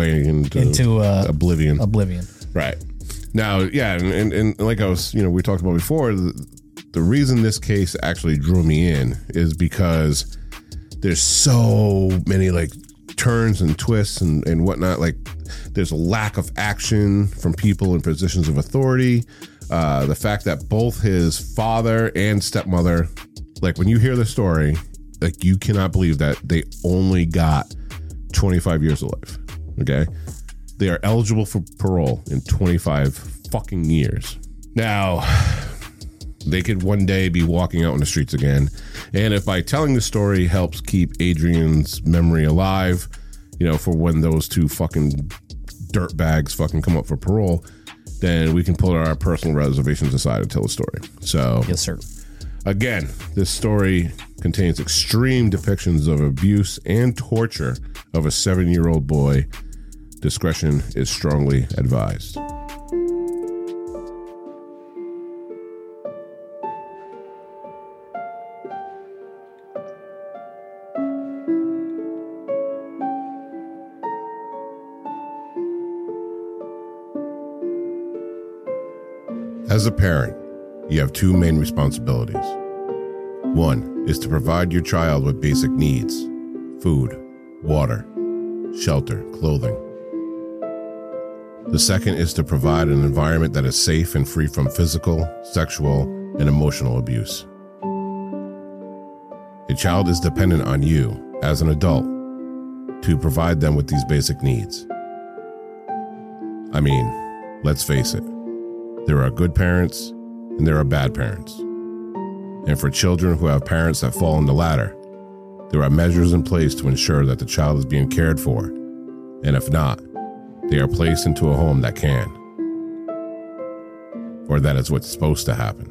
Speaker 3: into
Speaker 2: oblivion.
Speaker 3: Right.
Speaker 2: Now, and like I was, we talked about before, the reason this case actually drew me in is because there's so many like turns and twists and whatnot. Like there's a lack of action from people in positions of authority. The fact that both his father and stepmother, like when you hear the story, like you cannot believe that they only got 25 years of life. Okay. They are eligible for parole in 25 fucking years. Now, they could one day be walking out on the streets again. And if by telling the story helps keep Adrian's memory alive, for when those two fucking dirtbags fucking come up for parole, then we can put our personal reservations aside and tell the story. So,
Speaker 3: yes, sir.
Speaker 2: Again, this story contains extreme depictions of abuse and torture of a 7-year-old boy. Discretion is strongly advised. As a parent, you have two main responsibilities. One is to provide your child with basic needs: food, water, shelter, clothing. The second is to provide an environment that is safe and free from physical, sexual, and emotional abuse. A child is dependent on you, as an adult, to provide them with these basic needs. I mean, let's face it. There are good parents and there are bad parents. And for children who have parents that fall in the latter, there are measures in place to ensure that the child is being cared for. And if not, they are placed into a home that can. Or that is what's supposed to happen.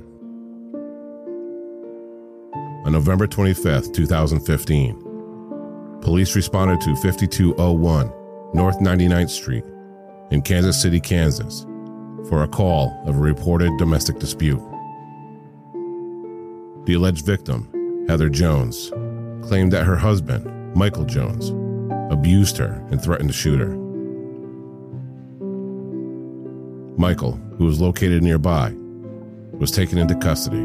Speaker 2: On November 25th, 2015, police responded to 5201 North 99th Street in Kansas City, Kansas, for a call of a reported domestic dispute. The alleged victim, Heather Jones, claimed that her husband, Michael Jones, abused her and threatened to shoot her. Michael, who was located nearby, was taken into custody.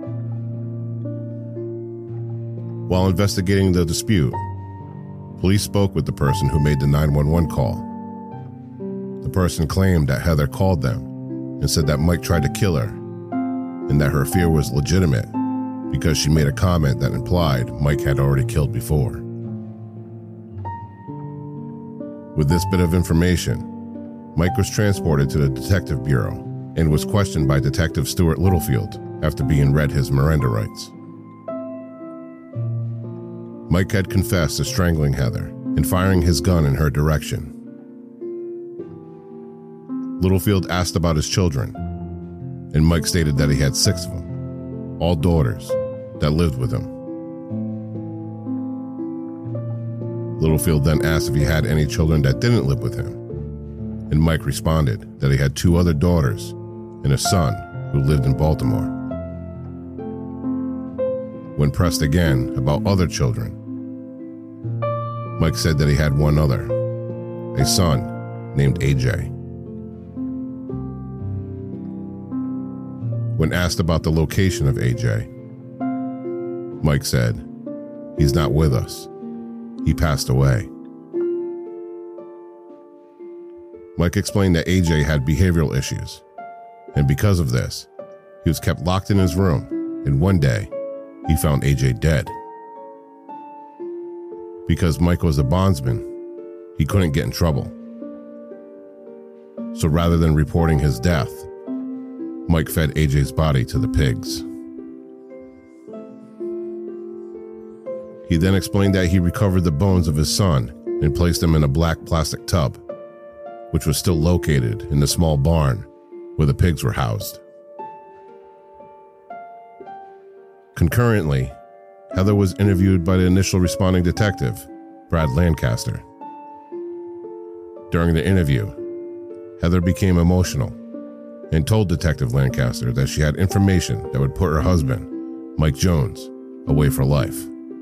Speaker 2: While investigating the dispute, police spoke with the person who made the 911 call. The person claimed that Heather called them and said that Mike tried to kill her and that her fear was legitimate because she made a comment that implied Mike had already killed before. With this bit of information, Mike was transported to the Detective Bureau and was questioned by Detective Stuart Littlefield after being read his Miranda rights. Mike had confessed to strangling Heather and firing his gun in her direction. Littlefield asked about his children, and Mike stated that he had 6 of them, all daughters, that lived with him. Littlefield then asked if he had any children that didn't live with him, and Mike responded that he had 2 other daughters and a son who lived in Baltimore. When pressed again about other children, Mike said that he had 1 other, a son named AJ. When asked about the location of AJ, Mike said, "He's not with us. He passed away." Mike explained that AJ had behavioral issues, and because of this, he was kept locked in his room, and one day, he found AJ dead. Because Mike was a bondsman, he couldn't get in trouble. So rather than reporting his death, Mike fed AJ's body to the pigs. He then explained that he recovered the bones of his son and placed them in a black plastic tub, which was still located in the small barn where the pigs were housed. Concurrently, Heather was interviewed by the initial responding detective, Brad Lancaster. During the interview, Heather became emotional and told Detective Lancaster that she had information that would put her husband, Mike Jones, away for life.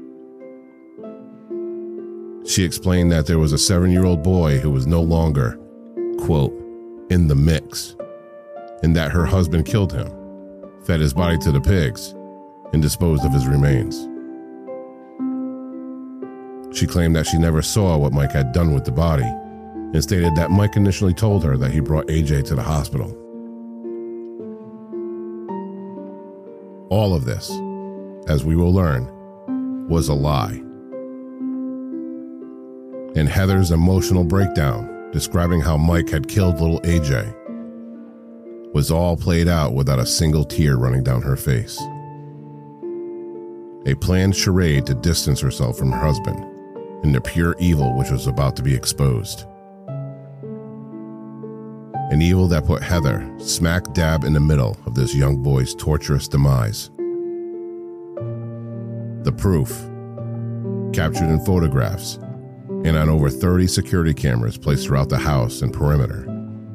Speaker 2: She explained that there was a 7-year-old boy who was no longer, quote, in the mix, and that her husband killed him, fed his body to the pigs, and disposed of his remains. She claimed that she never saw what Mike had done with the body and stated that Mike initially told her that he brought AJ to the hospital. All of this, as we will learn, was a lie. And Heather's emotional breakdown describing how Mike had killed little AJ was all played out without a single tear running down her face. A planned charade to distance herself from her husband and the pure evil which was about to be exposed. An evil that put Heather smack dab in the middle of this young boy's torturous demise. The proof, captured in photographs and on over 30 security cameras placed throughout the house and perimeter.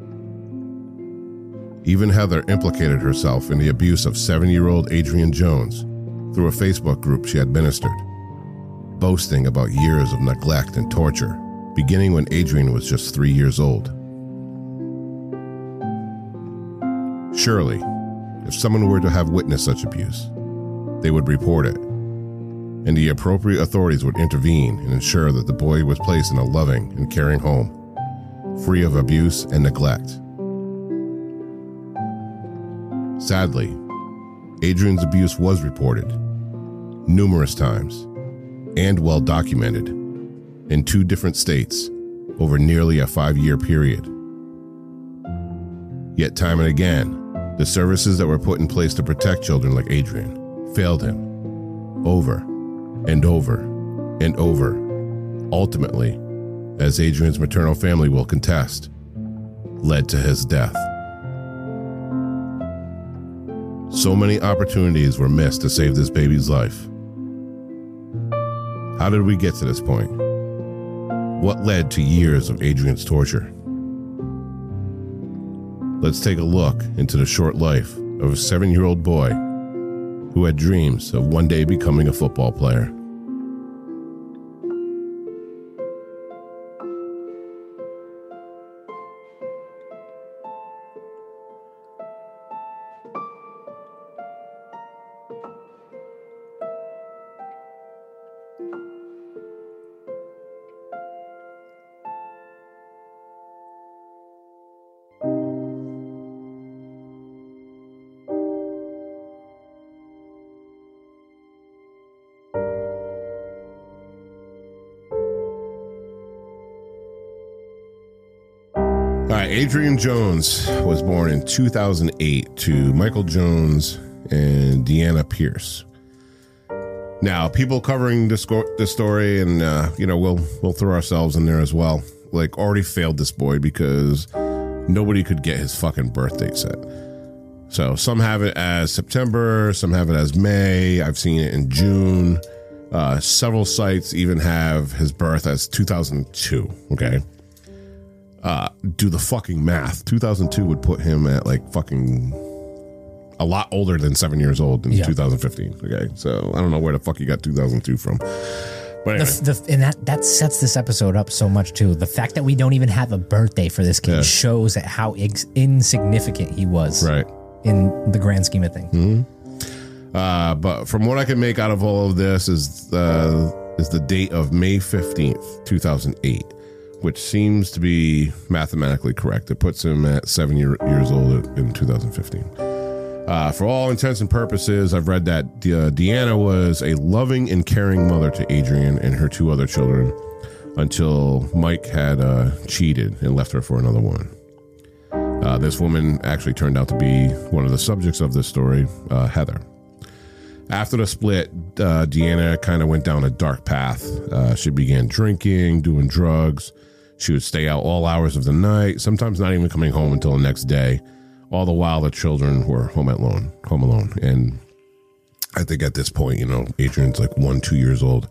Speaker 2: Even Heather implicated herself in the abuse of 7-year-old Adrian Jones through a Facebook group she administered, boasting about years of neglect and torture, beginning when Adrian was just 3 years old. Surely, if someone were to have witnessed such abuse, they would report it, and the appropriate authorities would intervene and ensure that the boy was placed in a loving and caring home, free of abuse and neglect. Sadly, Adrian's abuse was reported numerous times and well documented in 2 different states over nearly a 5-year period. Yet time and again, the services that were put in place to protect children like Adrian failed him over and over and over. Ultimately, as Adrian's maternal family will contest, led to his death. So many opportunities were missed to save this baby's life. How did we get to this point? What led to years of Adrian's torture? Let's take a look into the short life of a 7-year-old boy who had dreams of one day becoming a football player. Adrian Jones was born in 2008 to Michael Jones and Deanna Pierce. Now, people covering this story, and we'll throw ourselves in there as well, like already failed this boy because nobody could get his fucking birth date set. So some have it as September, some have it as May. I've seen it in June. Several sites even have his birth as 2002. Okay. Do the fucking math. 2002 would put him at like fucking a lot older than 7 years old in 2015. Okay, so I don't know where the fuck you got 2002 from. But anyway.
Speaker 3: And that sets this episode up so much too. The fact that we don't even have a birthday for this kid shows at how insignificant he was, right, in the grand scheme of things.
Speaker 2: Mm-hmm. But from what I can make out of all of this is the date of May 15th, 2008. Which seems to be mathematically correct. It puts him at 7 years old in 2015. For all intents and purposes, I've read that Deanna was a loving and caring mother to Adrian and her 2 other children until Mike had cheated and left her for another woman. This woman actually turned out to be one of the subjects of this story, Heather. After the split, Deanna kind of went down a dark path. She began drinking, doing drugs. She would stay out all hours of the night, sometimes not even coming home until the next day. All the while, the children were home alone. And I think at this point, Adrian's like 1-2 years old.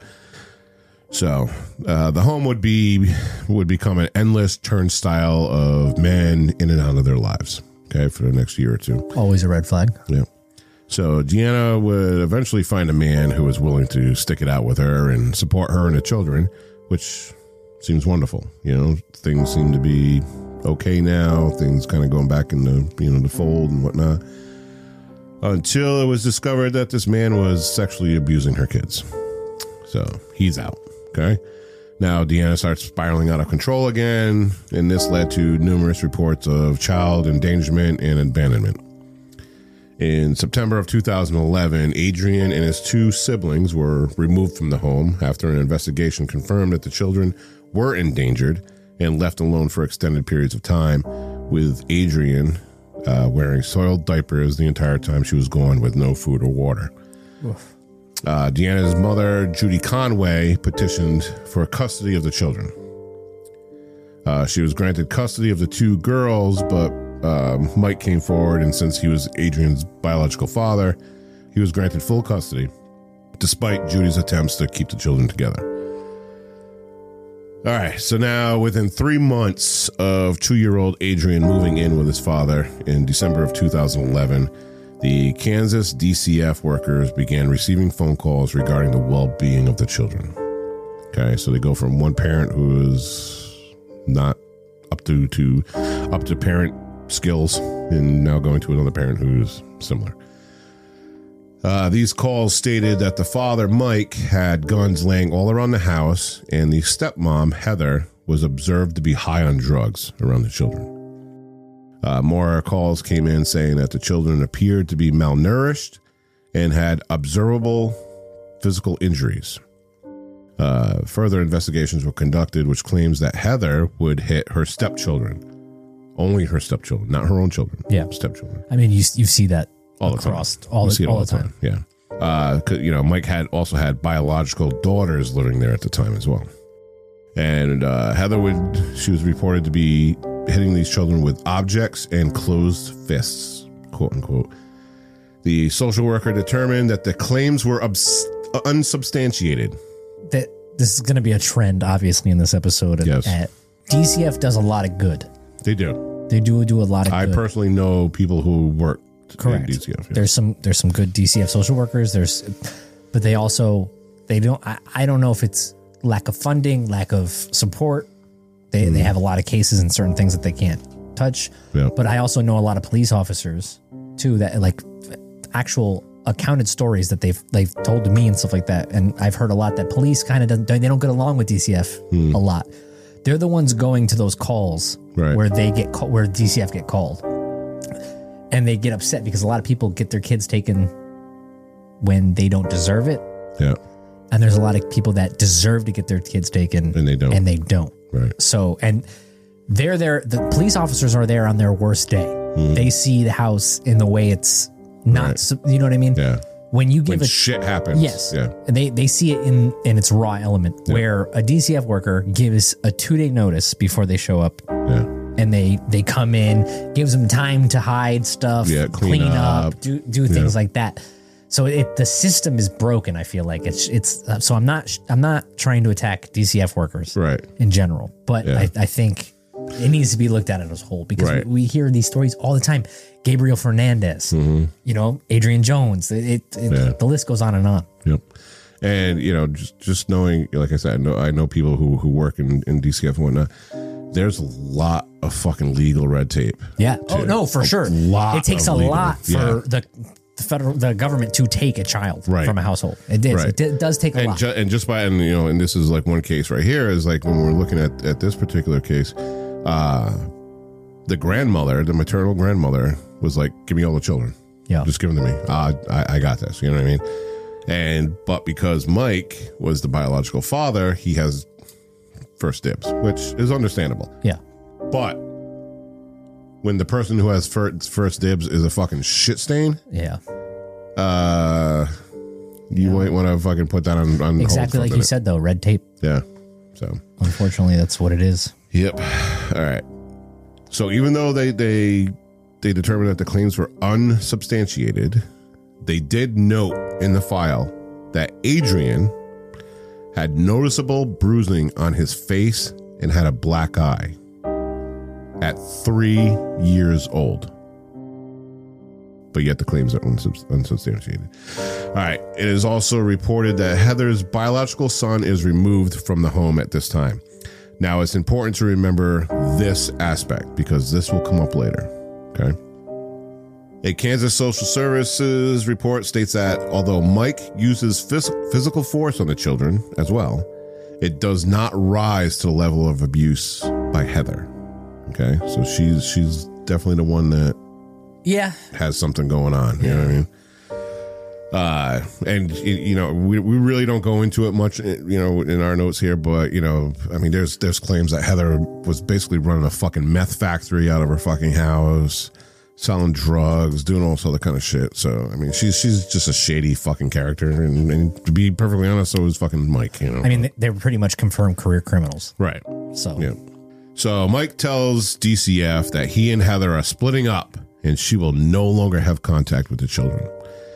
Speaker 2: So the home would become an endless turnstile of men in and out of their lives. Okay, for the next year or two.
Speaker 3: Always a red flag.
Speaker 2: Yeah. So Deanna would eventually find a man who was willing to stick it out with her and support her and the children, which seems wonderful. Things seem to be okay now. Things kind of going back in the fold and whatnot. Until it was discovered that this man was sexually abusing her kids. So he's out. Okay. Now Deanna starts spiraling out of control again, and this led to numerous reports of child endangerment and abandonment. In September of 2011, Adrian and his 2 siblings were removed from the home after an investigation confirmed that the children were endangered and left alone for extended periods of time, with Adrian wearing soiled diapers the entire time she was gone with no food or water. Deanna's mother, Judy Conway, petitioned for custody of the children. She was granted custody of the 2 girls, but Mike came forward, and since he was Adrian's biological father, he was granted full custody, despite Judy's attempts to keep the children together. All right, so now within 3 months of 2-year-old Adrian moving in with his father in December of 2011, the Kansas DCF workers began receiving phone calls regarding the well-being of the children. Okay, so they go from one parent who is not up to parent skills, and now going to another parent who's similar. These calls stated that the father, Mike, had guns laying all around the house, and the stepmom, Heather, was observed to be high on drugs around the children. More calls came in saying that the children appeared to be malnourished and had observable physical injuries. Further investigations were conducted, which claims that Heather would hit her stepchildren. Only her stepchildren, not her own children.
Speaker 3: Yeah.
Speaker 2: Stepchildren.
Speaker 3: I mean, you see that
Speaker 2: all
Speaker 3: across
Speaker 2: the time.
Speaker 3: all the time.
Speaker 2: Yeah. Mike had also had biological daughters living there at the time as well. And Heather she was reported to be hitting these children with objects and closed fists, quote unquote. The social worker determined that the claims were unsubstantiated.
Speaker 3: That this is going to be a trend, obviously, in this episode.
Speaker 2: Yes.
Speaker 3: DCF does a lot, of good.
Speaker 2: They do.
Speaker 3: They do a lot of good.
Speaker 2: I personally know people who work
Speaker 3: Correct.
Speaker 2: in DCF.
Speaker 3: Yeah. There's some good DCF social workers. But they also, they don't, I don't know if it's lack of funding, lack of support. They have a lot of cases and certain things that they can't touch.
Speaker 2: Yeah.
Speaker 3: But I also know a lot of police officers too, that like actual accounted stories that they've told to me and stuff like that. And I've heard a lot that police kind of they don't get along with DCF a lot. They're the ones going to those calls where they get where DCF get called, and they get upset because a lot of people get their kids taken when they don't deserve it.
Speaker 2: Yeah.
Speaker 3: And there's a lot of people that deserve to get their kids taken
Speaker 2: and they don't. Right.
Speaker 3: So, and they're there. The police officers are there on their worst day. They see the house in the way it's not. You know what I mean?
Speaker 2: Yeah.
Speaker 3: When you give
Speaker 2: when shit happens.
Speaker 3: Yes.
Speaker 2: Yeah.
Speaker 3: And they see it in its raw element where a DCF worker gives a 2-day notice before they show up.
Speaker 2: Yeah.
Speaker 3: And they come in, gives them time to hide stuff, clean up, do things like that. So the system is broken. I feel like it's so I'm not trying to attack DCF workers in general, but I think it needs to be looked at as a whole because we hear these stories all the time. Gabriel Fernandez, Adrian Jones, the list goes on and on.
Speaker 2: Yep. And just knowing, like I said, I know people who work in DCF and whatnot. There's a lot of fucking legal red tape.
Speaker 3: Yeah. Oh no, for sure. It takes a lot for the government to take a child from a household. It does take a lot.
Speaker 2: And just by and this is like one case right here is like when we're looking at this particular case, the grandmother, the maternal grandmother, was like, "Give me all the children.
Speaker 3: Yeah,
Speaker 2: just give them to me. I got this." You know what I mean? But because Mike was the biological father, he has first dibs, which is understandable.
Speaker 3: Yeah.
Speaker 2: But when the person who has first dibs is a fucking shit stain,
Speaker 3: you
Speaker 2: might want to fucking put that on
Speaker 3: exactly like you said, though, red tape.
Speaker 2: Yeah. So
Speaker 3: unfortunately, that's what it is.
Speaker 2: Yep. All right. So even though they determined that the claims were unsubstantiated, they did note in the file that Adrian had noticeable bruising on his face and had a black eye at 3 years old. But yet the claims are unsubstantiated. All right. It is also reported that Heather's biological son is removed from the home at this time. Now, it's important to remember this aspect because this will come up later. Okay. A Kansas Social Services report states that although Mike uses physical force on the children as well, it does not rise to the level of abuse by Heather. Okay, so she's definitely the one that has something going on. You know what I mean? And we really don't go into it much, in our notes here, but I mean, there's claims that Heather was basically running a fucking meth factory out of her fucking house, selling drugs, doing all sort of kind of shit. So I mean, she's just a shady fucking character, and to be perfectly honest, so is fucking Mike. I
Speaker 3: mean, they're pretty much confirmed career criminals,
Speaker 2: right?
Speaker 3: So
Speaker 2: yeah. So Mike tells DCF that he and Heather are splitting up, and she will no longer have contact with the children.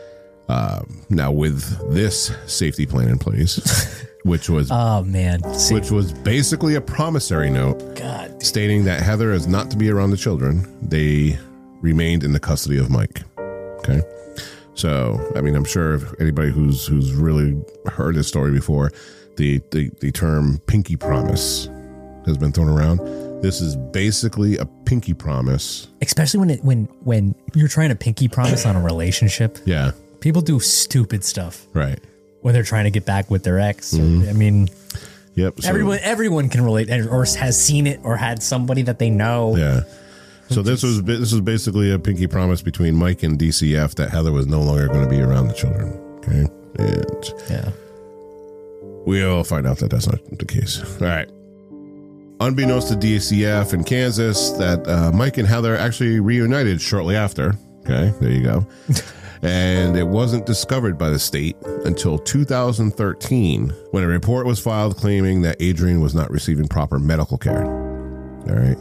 Speaker 2: Now, with this safety plan in place, which was which was basically a promissory note, stating that Heather is not to be around the children, they remained in the custody of Mike. Okay, so I mean, I'm sure if anybody who's really heard this story before, the term pinky promise has been thrown around. This is basically a pinky promise,
Speaker 3: especially when you're trying to pinky promise on a relationship.
Speaker 2: Yeah.
Speaker 3: People do stupid stuff,
Speaker 2: right? When
Speaker 3: they're trying to get back with their ex. Mm-hmm. I mean,
Speaker 2: yep. So,
Speaker 3: everyone can relate, or has seen it, or had somebody that they know.
Speaker 2: Yeah. So this was basically a pinky promise between Mike and DCF that Heather was no longer going to be around the children. Okay, and we'll find out that that's not the case. All right. Unbeknownst to DCF in Kansas, that Mike and Heather actually reunited shortly after. Okay, there you go. And it wasn't discovered by the state until 2013 when a report was filed claiming that Adrian was not receiving proper medical care. All right.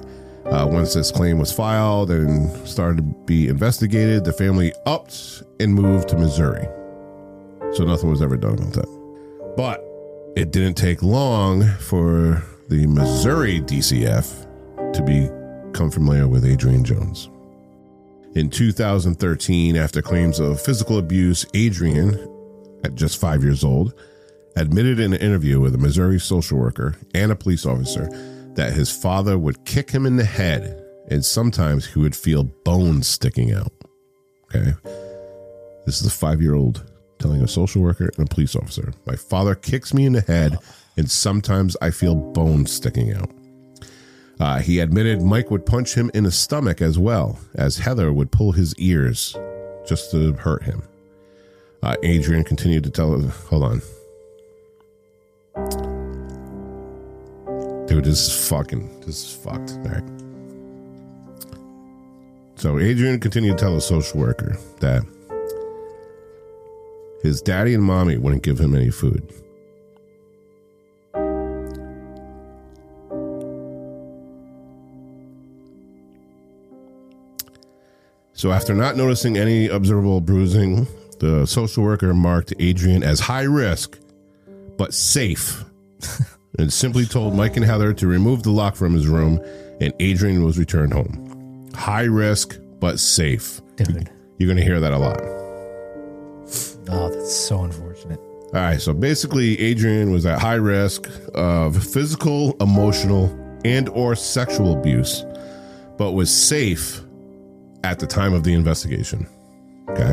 Speaker 2: Once this claim was filed and started to be investigated, the family upped and moved to Missouri. So nothing was ever done about that. But it didn't take long for the Missouri DCF to become familiar with Adrian Jones. In 2013, after claims of physical abuse, Adrian, at just 5 years old, admitted in an interview with a Missouri social worker and a police officer that his father would kick him in the head and sometimes he would feel bones sticking out. Okay. This is a 5-year-old telling a social worker and a police officer, my father kicks me in the head and sometimes I feel bones sticking out. He admitted Mike would punch him in the stomach as well, as Heather would pull his ears just to hurt him. Adrian continued to tell her, hold on. Dude, this is fucked. All right. So Adrian continued to tell the social worker that his daddy and mommy wouldn't give him any food. So after not noticing any observable bruising, the social worker marked Adrian as high risk, but safe, and simply told Mike and Heather to remove the lock from his room, and Adrian was returned home. High risk, but safe.
Speaker 3: Dude.
Speaker 2: You're going to hear that a lot.
Speaker 3: Oh, that's so unfortunate.
Speaker 2: All right, so basically Adrian was at high risk of physical, emotional, and or sexual abuse, but was safe at the time of the investigation. Okay.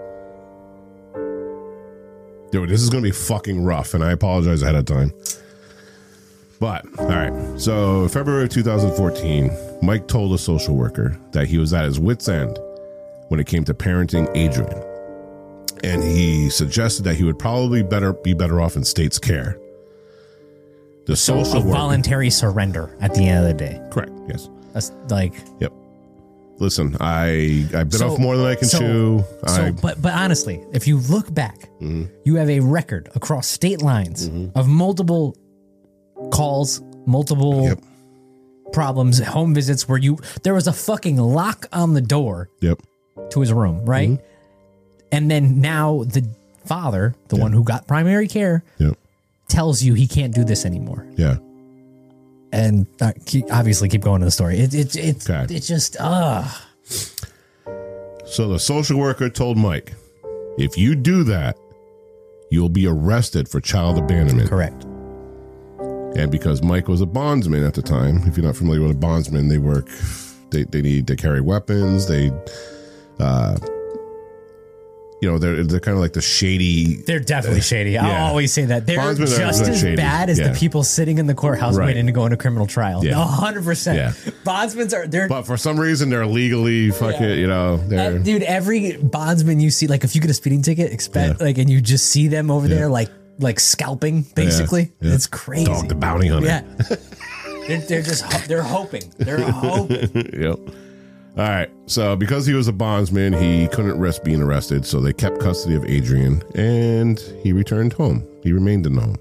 Speaker 2: Dude, this is going to be fucking rough, and I apologize ahead of time. But, all right. So, February of 2014, Mike told a social worker that he was at his wit's end when it came to parenting Adrian. And he suggested that he would probably be better off in state's care. The social worker,
Speaker 3: voluntary surrender at the end of the day.
Speaker 2: Correct, yes.
Speaker 3: That's like...
Speaker 2: Yep. Listen, I bit off more than I can chew.
Speaker 3: But honestly, if you look back, you have a record across state lines of multiple calls, multiple problems, home visits where there was a fucking lock on the door to his room, right? And then now the father, the one who got primary care, tells you he can't do this anymore.
Speaker 2: Yeah.
Speaker 3: And obviously keep going to the story. It's just
Speaker 2: So the social worker told Mike, if you do that, you'll be arrested for child abandonment.
Speaker 3: Correct.
Speaker 2: And because Mike was a bondsman at the time, if you're not familiar with a bondsman, they carry weapons. They're kind of like the shady.
Speaker 3: They're definitely shady. I'll always say that. They're
Speaker 2: bondsmen
Speaker 3: just as
Speaker 2: shady.
Speaker 3: bad as the people sitting in the courthouse waiting to go into criminal trial.
Speaker 2: Yeah.
Speaker 3: 100%.
Speaker 2: Yeah.
Speaker 3: Bondsmen are...
Speaker 2: But for some reason, they're legally they're...
Speaker 3: dude, every bondsman you see, like if you get a speeding ticket, and you just see them over there like scalping, basically.
Speaker 2: Yeah.
Speaker 3: It's crazy.
Speaker 2: Dog the bounty hunter.
Speaker 3: Yeah. they're hoping. They're hoping.
Speaker 2: Yep. All right. So because he was a bondsman, he couldn't risk being arrested. So they kept custody of Adrian and he returned home. He remained in the home.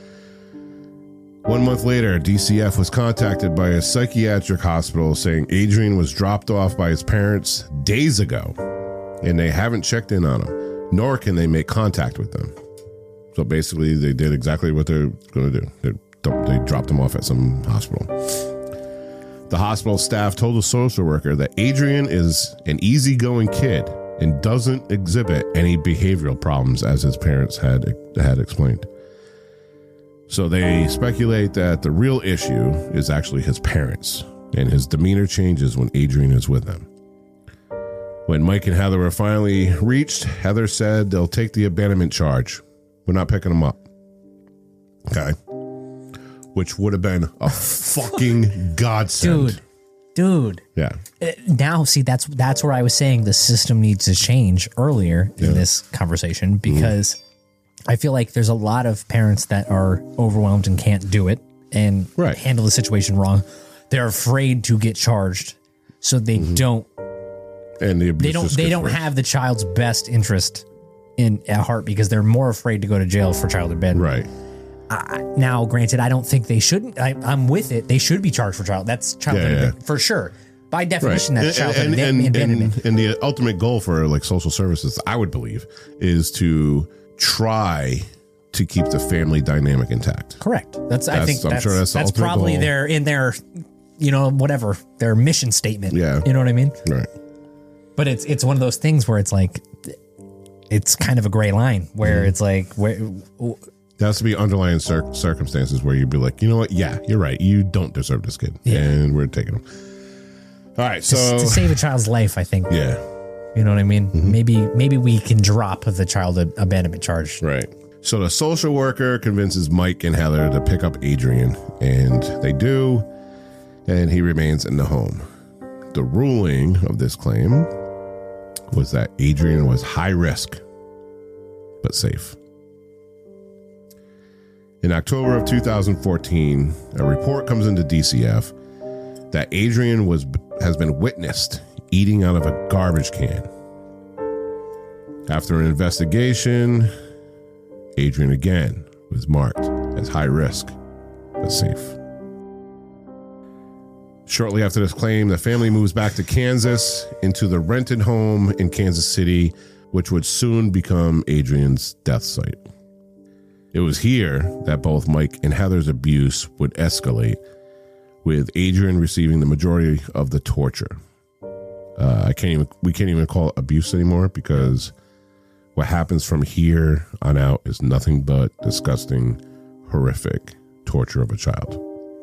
Speaker 2: 1 month later, DCF was contacted by a psychiatric hospital saying Adrian was dropped off by his parents days ago and they haven't checked in on him, nor can they make contact with them. So basically they did exactly what they're going to do. They dropped him off at some hospital. The hospital staff told the social worker that Adrian is an easygoing kid and doesn't exhibit any behavioral problems, as his parents had explained. So they speculate that the real issue is actually his parents, and his demeanor changes when Adrian is with them. When Mike and Heather were finally reached, Heather said they'll take the abandonment charge. We're not picking him up. Okay. Which would have been a fucking godsend.
Speaker 3: Dude.
Speaker 2: Yeah.
Speaker 3: Now, see, that's where I was saying the system needs to change earlier in this conversation, because I feel like there's a lot of parents that are overwhelmed and can't do it and handle the situation wrong. They're afraid to get charged, so they don't.
Speaker 2: And the abuse
Speaker 3: they don't have the child's best interest at heart because they're more afraid to go to jail for child abandonment.
Speaker 2: Right.
Speaker 3: Now, granted, I don't think they shouldn't. I'm with it. They should be charged for child. That's child abandonment for sure. By definition, that's child abandonment.
Speaker 2: And the ultimate goal for like social services, I would believe, is to try to keep the family dynamic intact.
Speaker 3: Correct. I think
Speaker 2: I'm sure that's the ultimate
Speaker 3: probably
Speaker 2: goal.
Speaker 3: their mission statement.
Speaker 2: Yeah.
Speaker 3: You know what I mean?
Speaker 2: Right.
Speaker 3: But it's one of those things where it's like, it's kind of a gray line where it's like,
Speaker 2: there has to be underlying circumstances where you'd be like, you know what? Yeah, you're right. You don't deserve this kid.
Speaker 3: Yeah.
Speaker 2: And we're taking him. All right. So
Speaker 3: to save a child's life, I think.
Speaker 2: Yeah.
Speaker 3: You know what I mean? Maybe we can drop the child abandonment charge.
Speaker 2: Right. So the social worker convinces Mike and Heather to pick up Adrian, and they do, and he remains in the home. The ruling of this claim was that Adrian was high risk, but safe. In October of 2014, a report comes into DCF that Adrian has been witnessed eating out of a garbage can. After an investigation, Adrian again was marked as high risk, but safe. Shortly after this claim, the family moves back to Kansas into the rented home in Kansas City, which would soon become Adrian's death site. It was here that both Mike and Heather's abuse would escalate, with Adrian receiving the majority of the torture. We can't even call it abuse anymore, because what happens from here on out is nothing but disgusting, horrific torture of a child.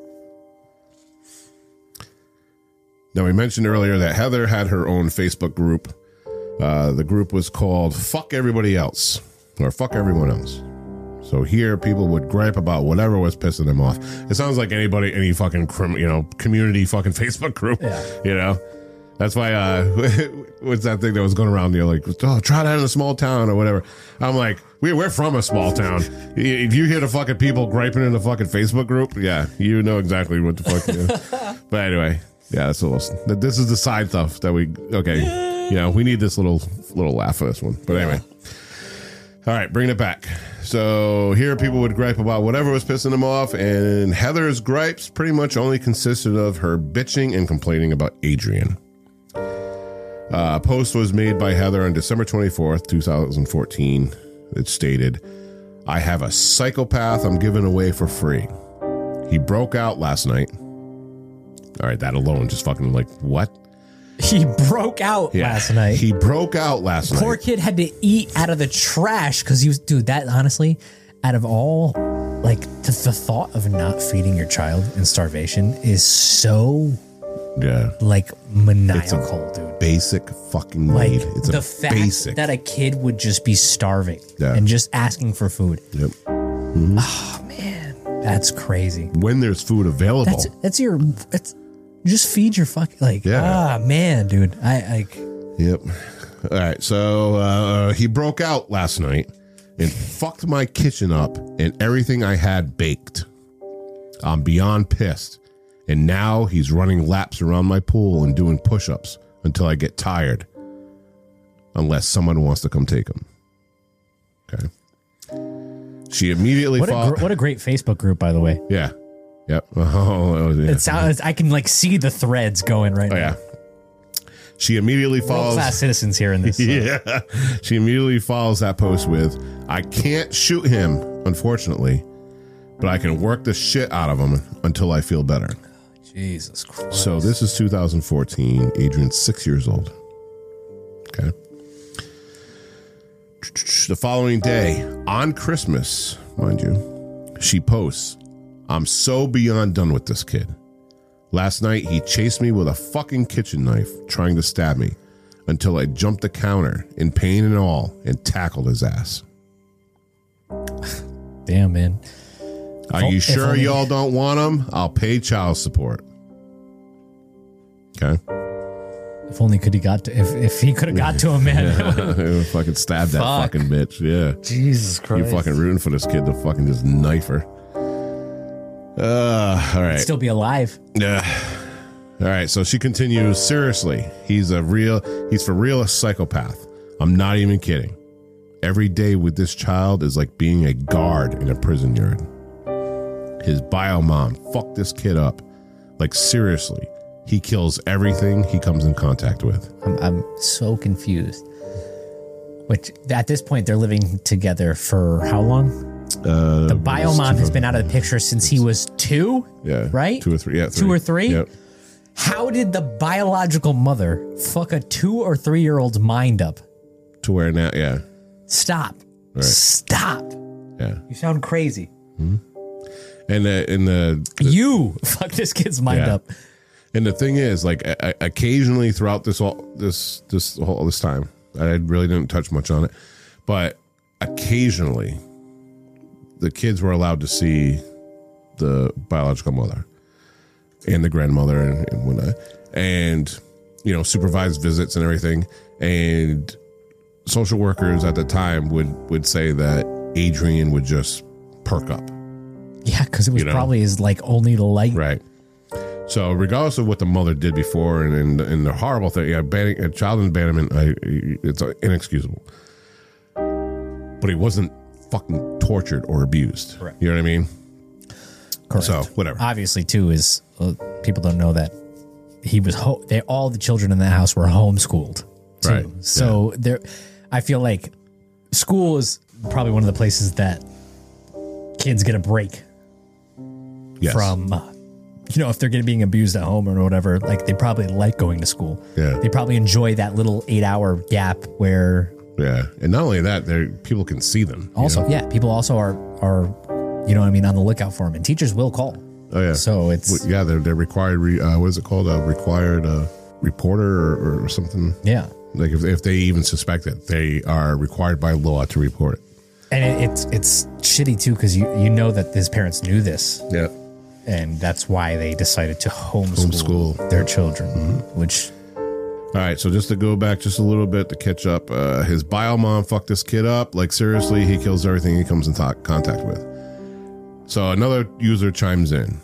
Speaker 2: Now, we mentioned earlier that Heather had her own Facebook group. The group was called Fuck Everybody Else, or Fuck Everyone Else. So here, people would gripe about whatever was pissing them off. It sounds like any fucking community fucking Facebook group. Yeah. That's why. What's that thing that was going around? Like, oh, try that in a small town or whatever. I'm like, we're from a small town. If you hear the fucking people griping in the fucking Facebook group, yeah, you know exactly what the fuck. But anyway, yeah, that's a little. This is the side stuff that we. Okay, we need this little laugh for this one. But anyway. All right, bringing it back. So here people would gripe about whatever was pissing them off, and Heather's gripes pretty much only consisted of her bitching and complaining about Adrian. A post was made by Heather on December 24th, 2014. It stated, "I have a psychopath I'm giving away for free. He broke out last night." All right, that alone just fucking like, what?
Speaker 3: He broke out last night.
Speaker 2: He broke out last night.
Speaker 3: Poor kid had to eat out of the trash because he was, dude, that honestly, out of all, like, the thought of not feeding your child in starvation is so, like, maniacal, dude.
Speaker 2: Basic fucking need. It's
Speaker 3: the
Speaker 2: a
Speaker 3: fact
Speaker 2: basic.
Speaker 3: that a kid would just be starving and just asking for food.
Speaker 2: Yep.
Speaker 3: Oh, man. That's crazy.
Speaker 2: When there's food available.
Speaker 3: It's just feed your fucking, like, man, dude.
Speaker 2: Yep. All right. So he broke out last night and fucked my kitchen up and everything I had baked. I'm beyond pissed. And now he's running laps around my pool and doing push-ups until I get tired. Unless someone wants to come take him. Okay. She immediately
Speaker 3: what a great Facebook group, by the way.
Speaker 2: Yeah. Yep. Oh, yeah.
Speaker 3: It sounds. I can like see the threads going right now.
Speaker 2: Yeah. She immediately follows
Speaker 3: world-class citizens here in this. So.
Speaker 2: Yeah. She immediately follows that post with, "I can't shoot him, unfortunately, but I can work the shit out of him until I feel better."
Speaker 3: Jesus Christ.
Speaker 2: So this is 2014. Adrian's 6 years old. Okay. The following day, on Christmas, mind you, she posts, "I'm so beyond done with this kid. Last night, he chased me with a fucking kitchen knife, trying to stab me, until I jumped the counter, in pain and all, and tackled his ass."
Speaker 3: Damn, man.
Speaker 2: Are you sure y'all don't want him? I'll pay child support. Okay.
Speaker 3: If only could he got to, if he could have got to him, man.
Speaker 2: Yeah, fucking stab that fucking bitch. Yeah.
Speaker 3: Jesus Christ.
Speaker 2: You fucking rooting for this kid to fucking just knife her. All right.
Speaker 3: Still be alive.
Speaker 2: Yeah. All right. So she continues. "Seriously, he's for real a psychopath. I'm not even kidding. Every day with this child is like being a guard in a prison yard. His bio mom fucked this kid up. Like, seriously. He kills everything he comes in contact with.
Speaker 3: I'm so confused. Which, at this point, they're living together for how long? The bio mom has been out of the picture since he was 2?
Speaker 2: Yeah.
Speaker 3: Right?
Speaker 2: 2 or 3. Yeah, 3.
Speaker 3: 2 or 3?
Speaker 2: Yep.
Speaker 3: How did the biological mother fuck a 2 or 3-year-old's mind up?
Speaker 2: To where now, yeah.
Speaker 3: Stop.
Speaker 2: Right.
Speaker 3: Stop.
Speaker 2: Yeah.
Speaker 3: You sound crazy.
Speaker 2: Mm-hmm. And
Speaker 3: you fuck this kid's mind up.
Speaker 2: And the thing is, like, occasionally throughout this time, I really didn't touch much on it, but occasionally the kids were allowed to see the biological mother and the grandmother and whatnot, and, you know, supervised visits and everything. And social workers at the time would say that Adrian would just perk up.
Speaker 3: Yeah, because it was probably his, like, only light.
Speaker 2: Right. So regardless of what the mother did before and the horrible thing, child abandonment, it's inexcusable. But he wasn't fucking tortured or abused.
Speaker 3: Correct.
Speaker 2: You know what I mean?
Speaker 3: Correct.
Speaker 2: So whatever.
Speaker 3: Obviously, too, is people don't know that he was all the children in that house were homeschooled. Too.
Speaker 2: Right.
Speaker 3: So I feel like school is probably one of the places that kids get a break from. You know, if they're being abused at home or whatever, like, they probably like going to school.
Speaker 2: Yeah.
Speaker 3: They probably enjoy that little 8-hour gap where.
Speaker 2: Yeah. And not only that, people can see them.
Speaker 3: Also,
Speaker 2: you know?
Speaker 3: people also are, you know what I mean, on the lookout for them. And teachers will call.
Speaker 2: Oh, yeah.
Speaker 3: So it's.
Speaker 2: Yeah, they're required, what is it called? A required reporter or something.
Speaker 3: Yeah.
Speaker 2: Like, if they even suspect it, they are required by law to report it.
Speaker 3: And it's shitty, too, because you know that his parents knew this.
Speaker 2: Yeah.
Speaker 3: And that's why they decided to homeschool their children, which...
Speaker 2: All right, so just to go back just a little bit to catch up, his bio mom fucked this kid up. Like, seriously, he kills everything he comes in contact with. So another user chimes in.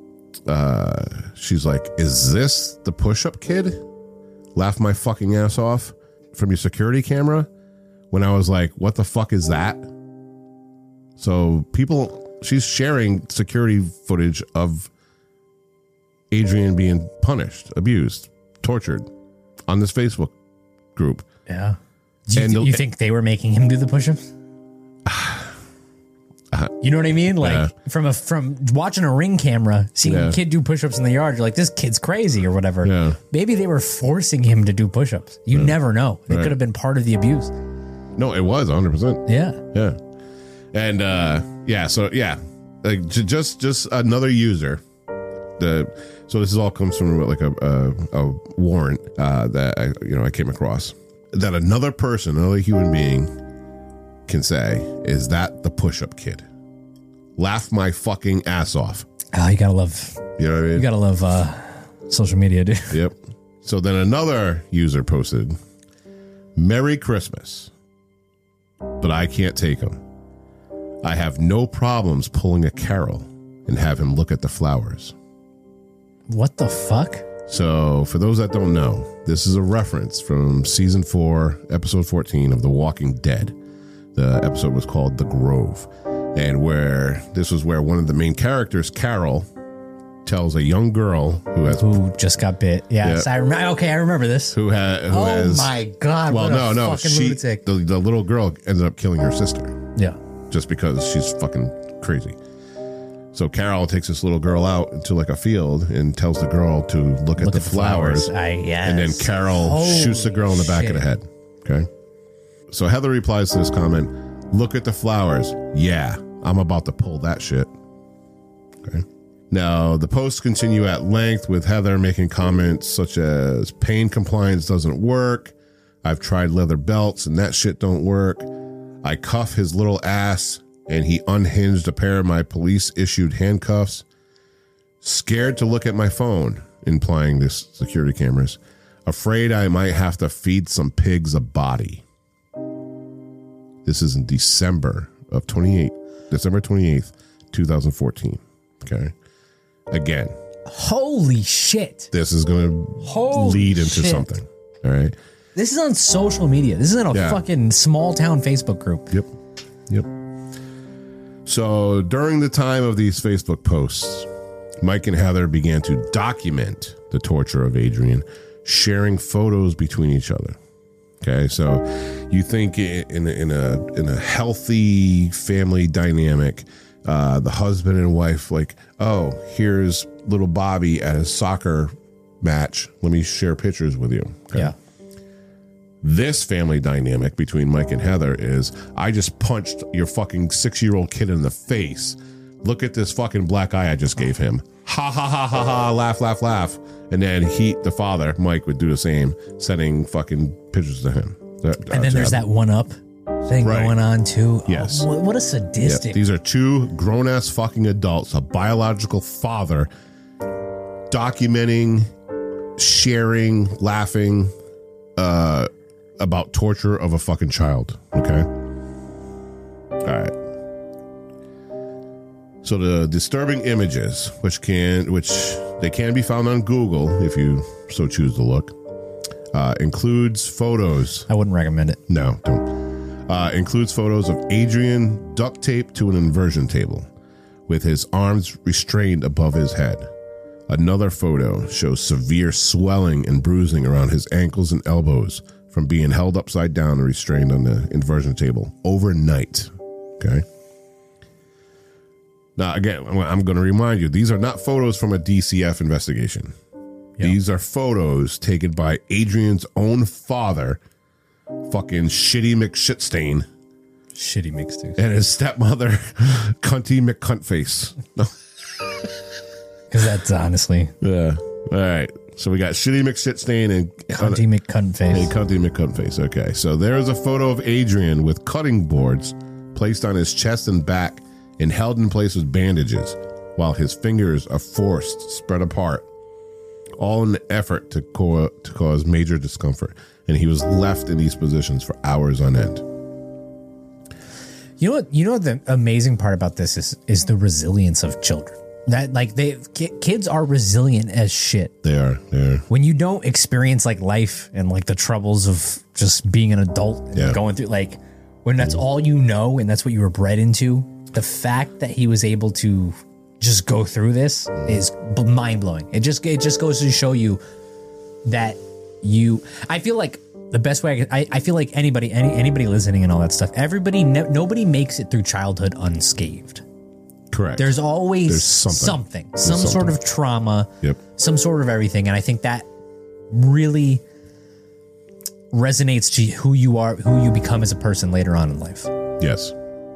Speaker 2: She's like, is this the push-up kid? Laugh my fucking ass off from your security camera? When I was like, what the fuck is that? So she's sharing security footage of Adrian being punished, abused, tortured on this Facebook group.
Speaker 3: Yeah. Do you think they were making him do the push-ups? You know what I mean? Like, from watching a Ring camera, seeing a kid do push-ups in the yard, you're like, this kid's crazy or whatever.
Speaker 2: Yeah.
Speaker 3: Maybe they were forcing him to do push-ups. You never know. It could have been part of the abuse.
Speaker 2: No, it was 100%.
Speaker 3: Yeah.
Speaker 2: Yeah. And like, just another user. So this all comes from like a warrant that I came across, that another person, another human being, can say, is that the push-up kid? Laugh my fucking ass off.
Speaker 3: Oh, you gotta love.
Speaker 2: You know what I mean?
Speaker 3: You gotta love social media, dude.
Speaker 2: Yep. So then another user posted, "Merry Christmas, but I can't take him. I have no problems pulling a Carol and have him look at the flowers."
Speaker 3: What the fuck?
Speaker 2: So, for those that don't know, this is a reference from season 4, episode 14 of The Walking Dead. The episode was called The Grove, and this was where one of the main characters, Carol, tells a young girl who
Speaker 3: just got bit. Yes, I remember this.
Speaker 2: Who has?
Speaker 3: My god!
Speaker 2: Well,
Speaker 3: what fucking lunatic.
Speaker 2: The little girl ended up killing her sister.
Speaker 3: Yeah,
Speaker 2: just because she's fucking crazy. So Carol takes this little girl out into like a field and tells the girl to look at the flowers. And then Carol shoots the girl in the back of the head. Okay. So Heather replies to this comment, "Look at the flowers. Yeah, I'm about to pull that shit." Okay. Now, the posts continue at length with Heather making comments such as, "Pain compliance doesn't work. I've tried leather belts and that shit don't work. I cuff his little ass and he unhinged a pair of my police-issued handcuffs. Scared to look at my phone," implying this security cameras. "Afraid I might have to feed some pigs a body." This is in December 28th, 2014. Okay. Again.
Speaker 3: Holy shit.
Speaker 2: This is going to lead into something. All right.
Speaker 3: This is on social media. This is in a fucking small town Facebook group.
Speaker 2: Yep. So during the time of these Facebook posts, Mike and Heather began to document the torture of Adrian, sharing photos between each other. Okay, so you think in a healthy family dynamic, the husband and wife, like, oh, here's little Bobby at his soccer match. Let me share pictures with you. Okay?
Speaker 3: Yeah.
Speaker 2: This family dynamic between Mike and Heather is, I just punched your fucking 6-year-old kid in the face. Look at this fucking black eye I just gave him. Ha ha ha ha ha, laugh, laugh, laugh. And then the father, Mike, would do the same, sending fucking pictures to him.
Speaker 3: And then there's that one-up thing going on too.
Speaker 2: Yes.
Speaker 3: Oh, what a sadistic.
Speaker 2: Yep. These are two grown-ass fucking adults, a biological father, documenting, sharing, laughing, about torture of a fucking child. Okay. All right. So the disturbing images, which they can be found on Google if you so choose to look, includes photos.
Speaker 3: I wouldn't recommend it.
Speaker 2: No, don't. Includes photos of Adrian duct taped to an inversion table with his arms restrained above his head. Another photo shows severe swelling and bruising around his ankles and elbows from being held upside down and restrained on the inversion table overnight. Okay. Now, again, I'm going to remind you, these are not photos from a DCF investigation. Yep. These are photos taken by Adrian's own father, fucking Shitty McShitstain.
Speaker 3: Shitty McStain.
Speaker 2: And his stepmother, Cunty McCuntface.
Speaker 3: Because that's honestly.
Speaker 2: Yeah. All right. So we got Shitty McShitstain and
Speaker 3: Cunty McCuntface.
Speaker 2: And Cunty McCuntface. Okay. So there's a photo of Adrian with cutting boards placed on his chest and back and held in place with bandages while his fingers are forced, spread apart, all in the effort to cause major discomfort. And he was left in these positions for hours on end.
Speaker 3: You know what the amazing part about this is the resilience of children. That kids are resilient as shit.
Speaker 2: They are.
Speaker 3: When you don't experience like life and like the troubles of just being an adult and going through, like when that's all you know and that's what you were bred into, the fact that he was able to just go through this is mind blowing. It just goes to show you that I feel like the best way I feel like anybody listening and all that stuff, nobody makes it through childhood unscathed.
Speaker 2: Correct.
Speaker 3: There's always something. Some sort of trauma, some sort of everything. And I think that really resonates to who you are, who you become as a person later on in life.
Speaker 2: Yes.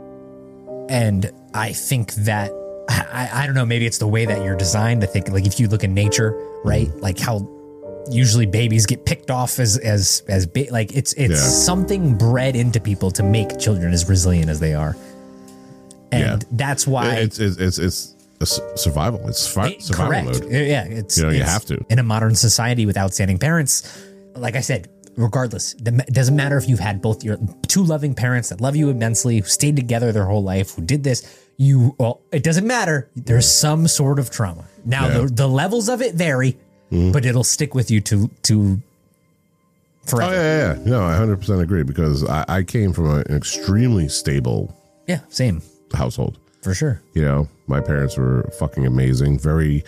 Speaker 3: And I think that, I don't know, maybe it's the way that you're designed. I think like if you look in nature, right? Like how usually babies get picked off like it's something bred into people to make children as resilient as they are. And that's why
Speaker 2: it's a survival. It's survival mode.
Speaker 3: Yeah,
Speaker 2: you have to.
Speaker 3: In a modern society with outstanding parents, like I said, regardless, it doesn't matter if you've had both your two loving parents that love you immensely, who stayed together their whole life, who did this. It doesn't matter. There's some sort of trauma. Now the levels of it vary, but it'll stick with you to forever.
Speaker 2: Oh yeah. No, I 100% agree because I came from an extremely stable.
Speaker 3: Yeah, same.
Speaker 2: Household
Speaker 3: for sure.
Speaker 2: You know, my parents were fucking amazing. Very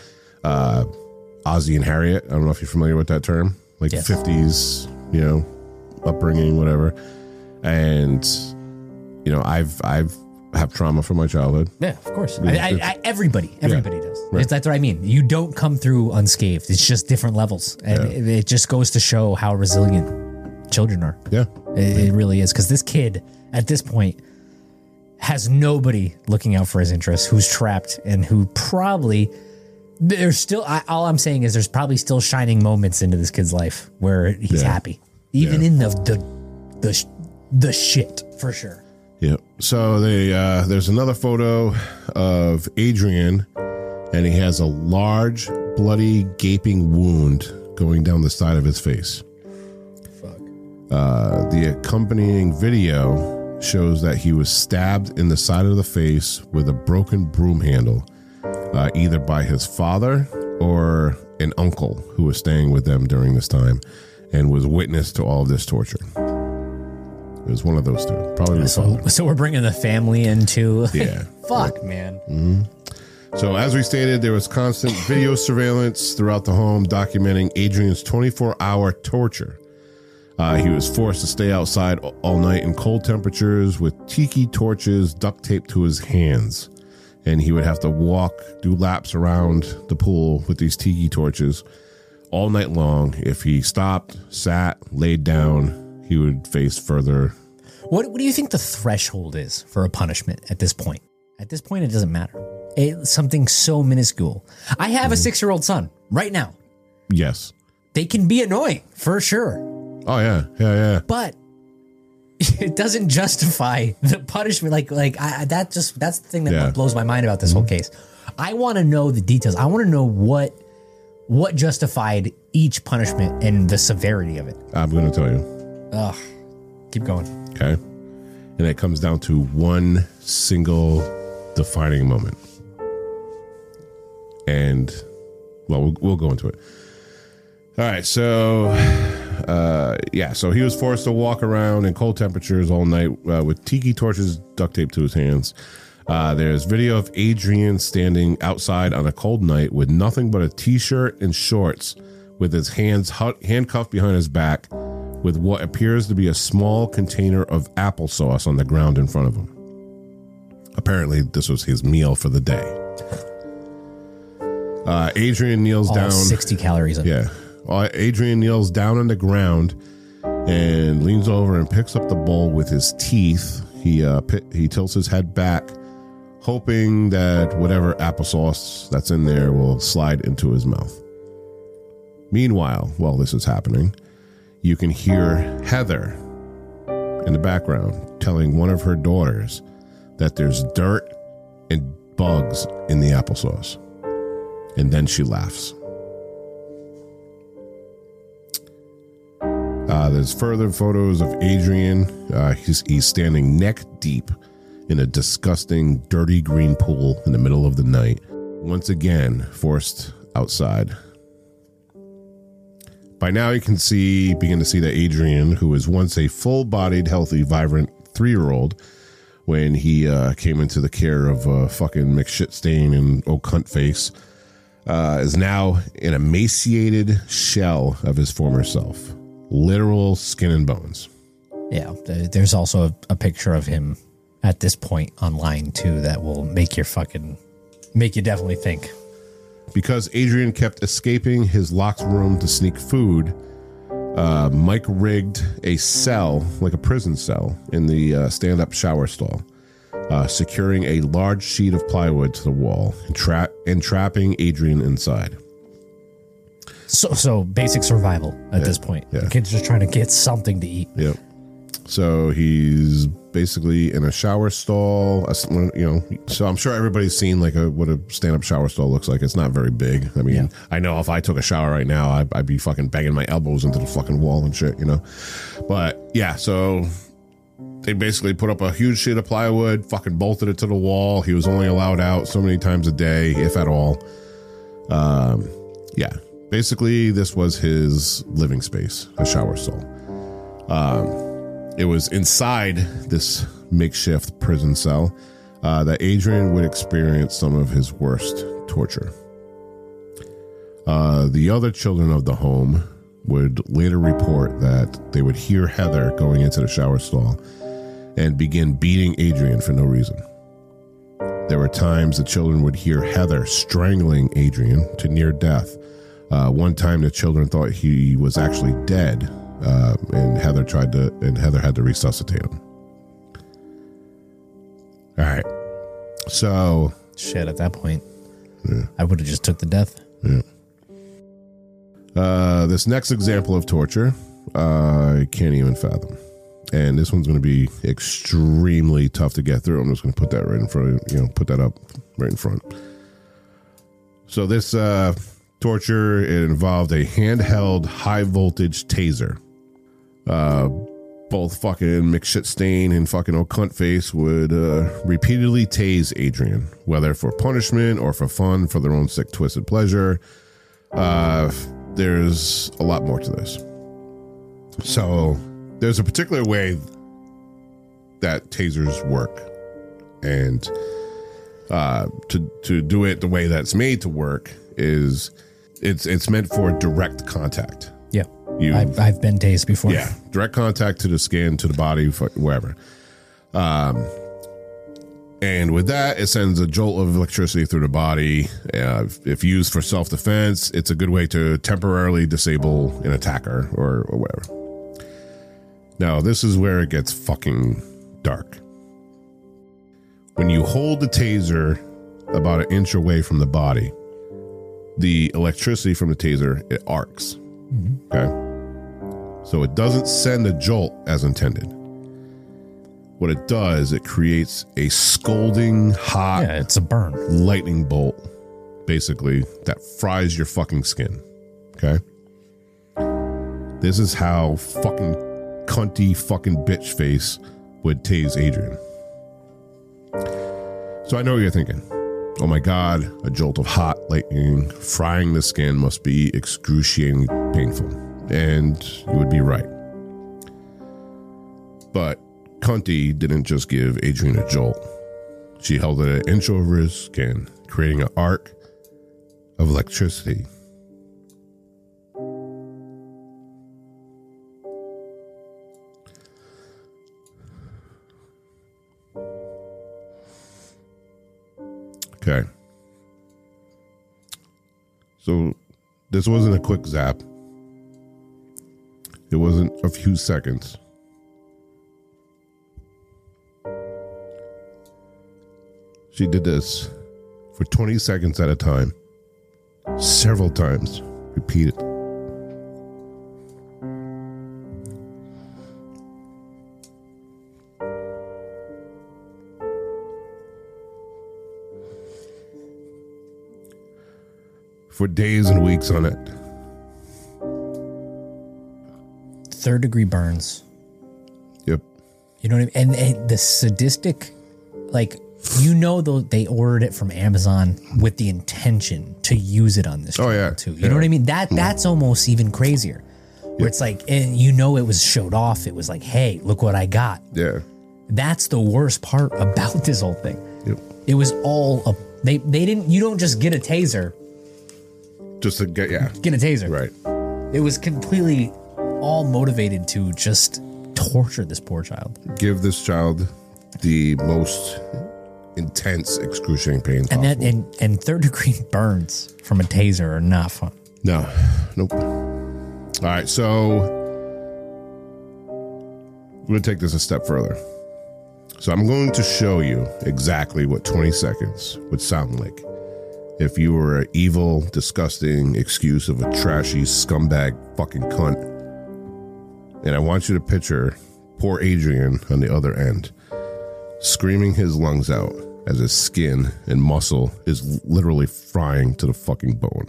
Speaker 2: Ozzie and Harriet. I don't know if you're familiar with that term, like 50s, you know, upbringing, whatever. And you know, I've have trauma from my childhood.
Speaker 3: Yeah, of course. Everybody does. Right. That's what I mean. You don't come through unscathed. It's just different levels, and it just goes to show how resilient children are.
Speaker 2: Yeah,
Speaker 3: it really is. Because this kid at this point has nobody looking out for his interests, who's trapped and who probably there's still, all I'm saying is there's probably still shining moments into this kid's life where he's happy, even in the shit for sure.
Speaker 2: Yeah. So there's another photo of Adrian and he has a large bloody gaping wound going down the side of his face.
Speaker 3: Fuck.
Speaker 2: The accompanying video shows that he was stabbed in the side of the face with a broken broom handle, either by his father or an uncle who was staying with them during this time and was witness to all of this torture. It was one of those two. Probably the father.
Speaker 3: So we're bringing the family into.
Speaker 2: Yeah.
Speaker 3: Fuck, man.
Speaker 2: Mm-hmm. So as we stated, there was constant video surveillance throughout the home documenting Adrian's 24-hour torture. He was forced to stay outside all night in cold temperatures with tiki torches duct taped to his hands. And he would have to do laps around the pool with these tiki torches all night long. If he stopped, sat, laid down, he would face further.
Speaker 3: What do you think the threshold is for a punishment at this point? At this point, it doesn't matter. It's something so minuscule. I have a 6-year-old son right now.
Speaker 2: Yes.
Speaker 3: They can be annoying, for sure.
Speaker 2: Oh, yeah. Yeah.
Speaker 3: But it doesn't justify the punishment. That's the thing that blows my mind about this whole case. I want to know the details. I want to know what justified each punishment and the severity of it.
Speaker 2: I'm going to tell you.
Speaker 3: Ugh. Keep going.
Speaker 2: Okay. And it comes down to one single defining moment. And, well, we'll go into it. All right, so he was forced to walk around in cold temperatures all night with tiki torches duct taped to his hands. There's video of Adrian standing outside on a cold night with nothing but a t-shirt and shorts, with his hands handcuffed behind his back, with what appears to be a small container of applesauce on the ground in front of him. Apparently, this was his meal for the day. Adrian kneels down. 60
Speaker 3: calories.
Speaker 2: Yeah. Adrian kneels down on the ground and leans over and picks up the bowl with his teeth. He tilts his head back, hoping that whatever applesauce that's in there will slide into his mouth. Meanwhile, while this is happening, you can hear Heather in the background telling one of her daughters that there's dirt and bugs in the applesauce. And then she laughs. There's further photos of Adrian. He's standing neck deep in a disgusting, dirty green pool in the middle of the night. Once again, forced outside. By now, you can begin to see that Adrian, who was once a full-bodied, healthy, vibrant 3-year-old, when he came into the care of fucking McShitstain and O'Cunt Face, is now an emaciated shell of his former self. Literal skin and bones.
Speaker 3: Yeah, there's also a picture of him at this point online too that will make you definitely think.
Speaker 2: Because Adrian kept escaping his locked room to sneak food, Mike rigged a cell, like a prison cell, in the stand-up shower stall, securing a large sheet of plywood to the wall and trapping Adrian inside.
Speaker 3: So basic survival at this point.
Speaker 2: Yeah.
Speaker 3: The kid's just trying to get something to eat.
Speaker 2: Yep. So he's basically in a shower stall, so I'm sure everybody's seen what a stand-up shower stall looks like. It's not very big. I mean, I know if I took a shower right now, I'd be fucking banging my elbows into the fucking wall and shit, But yeah, so they basically put up a huge sheet of plywood, fucking bolted it to the wall. He was only allowed out so many times a day, if at all. Yeah. Basically, this was his living space, a shower stall. It was inside this makeshift prison cell that Adrian would experience some of his worst torture. The other children of the home would later report that they would hear Heather going into the shower stall and begin beating Adrian for no reason. There were times the children would hear Heather strangling Adrian to near death. One time the children thought he was actually dead, and Heather had to resuscitate him. All right. So
Speaker 3: shit, at that point, I would have just took the death.
Speaker 2: Yeah. This next example of torture, I can't even fathom. And this one's going to be extremely tough to get through. I'm just going to put that right in front of, put that up right in front. So this torture, it involved a handheld high voltage taser. Both fucking McShitstain and fucking O'Cunt Face would repeatedly tase Adrian, whether for punishment or for fun, for their own sick, twisted pleasure. There's a lot more to this. So there's a particular way that tasers work. And to do it the way that's made to work is it's meant for direct contact.
Speaker 3: Yeah. I've been tased before.
Speaker 2: Yeah. Direct contact to the skin, to the body, wherever. And with that, it sends a jolt of electricity through the body. If used for self-defense, it's a good way to temporarily disable an attacker or whatever. Now, this is where it gets fucking dark. When you hold the taser about an inch away from the body, the electricity from the taser, it arcs. Mm-hmm. Okay? So it doesn't send a jolt as intended. What it does, it creates a scalding hot,
Speaker 3: it's a burn,
Speaker 2: lightning bolt, basically, that fries your fucking skin. Okay? This is how fucking cunty fucking bitch face would tase Adrian. So I know what you're thinking. Oh my God, a jolt of hot lightning frying the skin must be excruciatingly painful. And you would be right. But Cunty didn't just give Adrian a jolt. She held it an inch over his skin, creating an arc of electricity. Okay. So this wasn't a quick zap. It wasn't a few seconds. She did this for 20 seconds at a time, several times, repeated. For days and weeks on it.
Speaker 3: 3rd-degree burns.
Speaker 2: Yep.
Speaker 3: You know what I mean? And the sadistic, like, you know, they ordered it from Amazon with the intention to use it on this child too. You know what I mean? That's almost even crazier. Where it's like, and you know, it was showed off. It was like, hey, look what I got.
Speaker 2: Yeah.
Speaker 3: That's the worst part about this whole thing.
Speaker 2: Yep.
Speaker 3: It was all they didn't. You don't just get a taser.
Speaker 2: Just to get a
Speaker 3: taser.
Speaker 2: Right.
Speaker 3: It was completely all motivated to just torture this poor child.
Speaker 2: Give this child the most intense, excruciating pain possible.
Speaker 3: And 3rd-degree burns from a taser are not fun.
Speaker 2: No. Nope. All right, so I'm going to take this a step further. So I'm going to show you exactly what 20 seconds would sound like if you were an evil, disgusting excuse of a trashy scumbag fucking cunt. And I want you to picture poor Adrian on the other end, screaming his lungs out as his skin and muscle is literally frying to the fucking bone.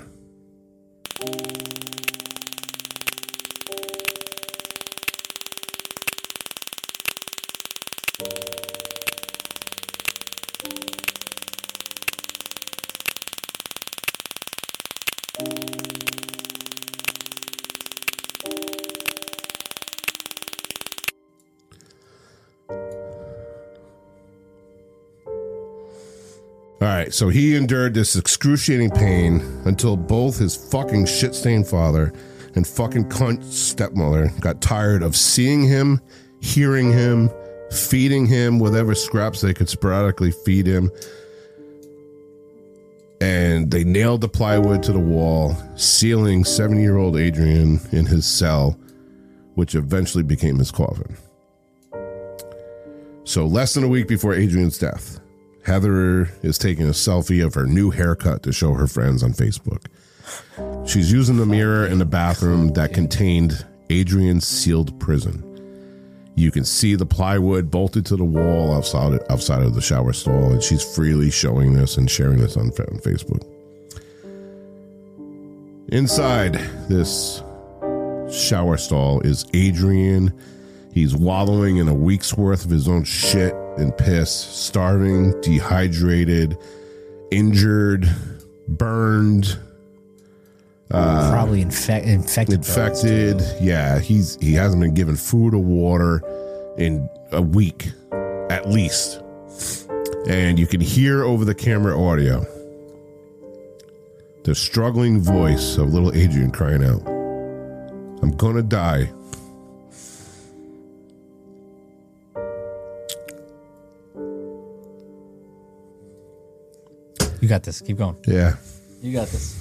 Speaker 2: All right, so he endured this excruciating pain until both his fucking shit-stained father and fucking cunt stepmother got tired of seeing him, hearing him, feeding him whatever scraps they could sporadically feed him. And they nailed the plywood to the wall, sealing 7-year-old Adrian in his cell, which eventually became his coffin. So less than a week before Adrian's death, Heather is taking a selfie of her new haircut to show her friends on Facebook. She's using the mirror in the bathroom that contained Adrian's sealed prison. You can see the plywood bolted to the wall outside of the shower stall, and she's freely showing this and sharing this on Facebook. Inside this shower stall is Adrian. He's wallowing in a week's worth of his own shit and piss, starving, dehydrated, injured, burned,
Speaker 3: probably infected.
Speaker 2: Yeah, he hasn't been given food or water in a week. at least. And you can hear over the camera audio the struggling voice of little Adrian crying out, "I'm gonna die."
Speaker 3: You got this. Keep going.
Speaker 2: Yeah.
Speaker 3: You got this.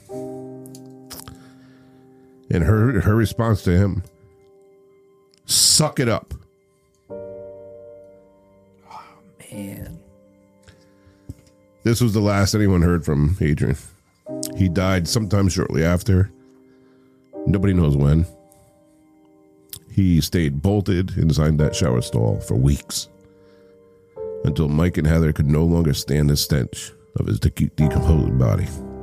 Speaker 2: And her response to him, "Suck it up."
Speaker 3: Oh, man.
Speaker 2: This was the last anyone heard from Adrian. He died sometime shortly after. Nobody knows when. He stayed bolted inside that shower stall for weeks until Mike and Heather could no longer stand the stench of his decomposing body.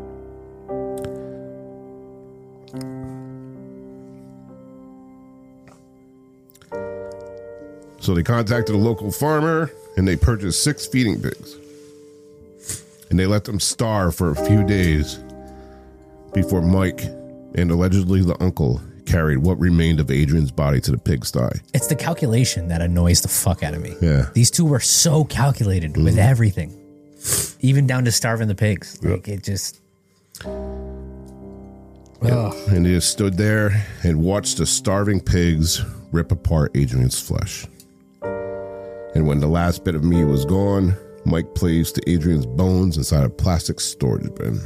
Speaker 2: So they contacted a local farmer and they purchased 6 feeding pigs. And they let them starve for a few days before Mike and allegedly the uncle carried what remained of Adrian's body to the pigsty.
Speaker 3: It's the calculation that annoys the fuck out of me.
Speaker 2: Yeah.
Speaker 3: These two were so calculated with everything, even down to starving the pigs. Like, it just...
Speaker 2: Yeah. And they just stood there and watched the starving pigs rip apart Adrian's flesh. And when the last bit of meat was gone, Mike placed Adrian's bones inside a plastic storage bin.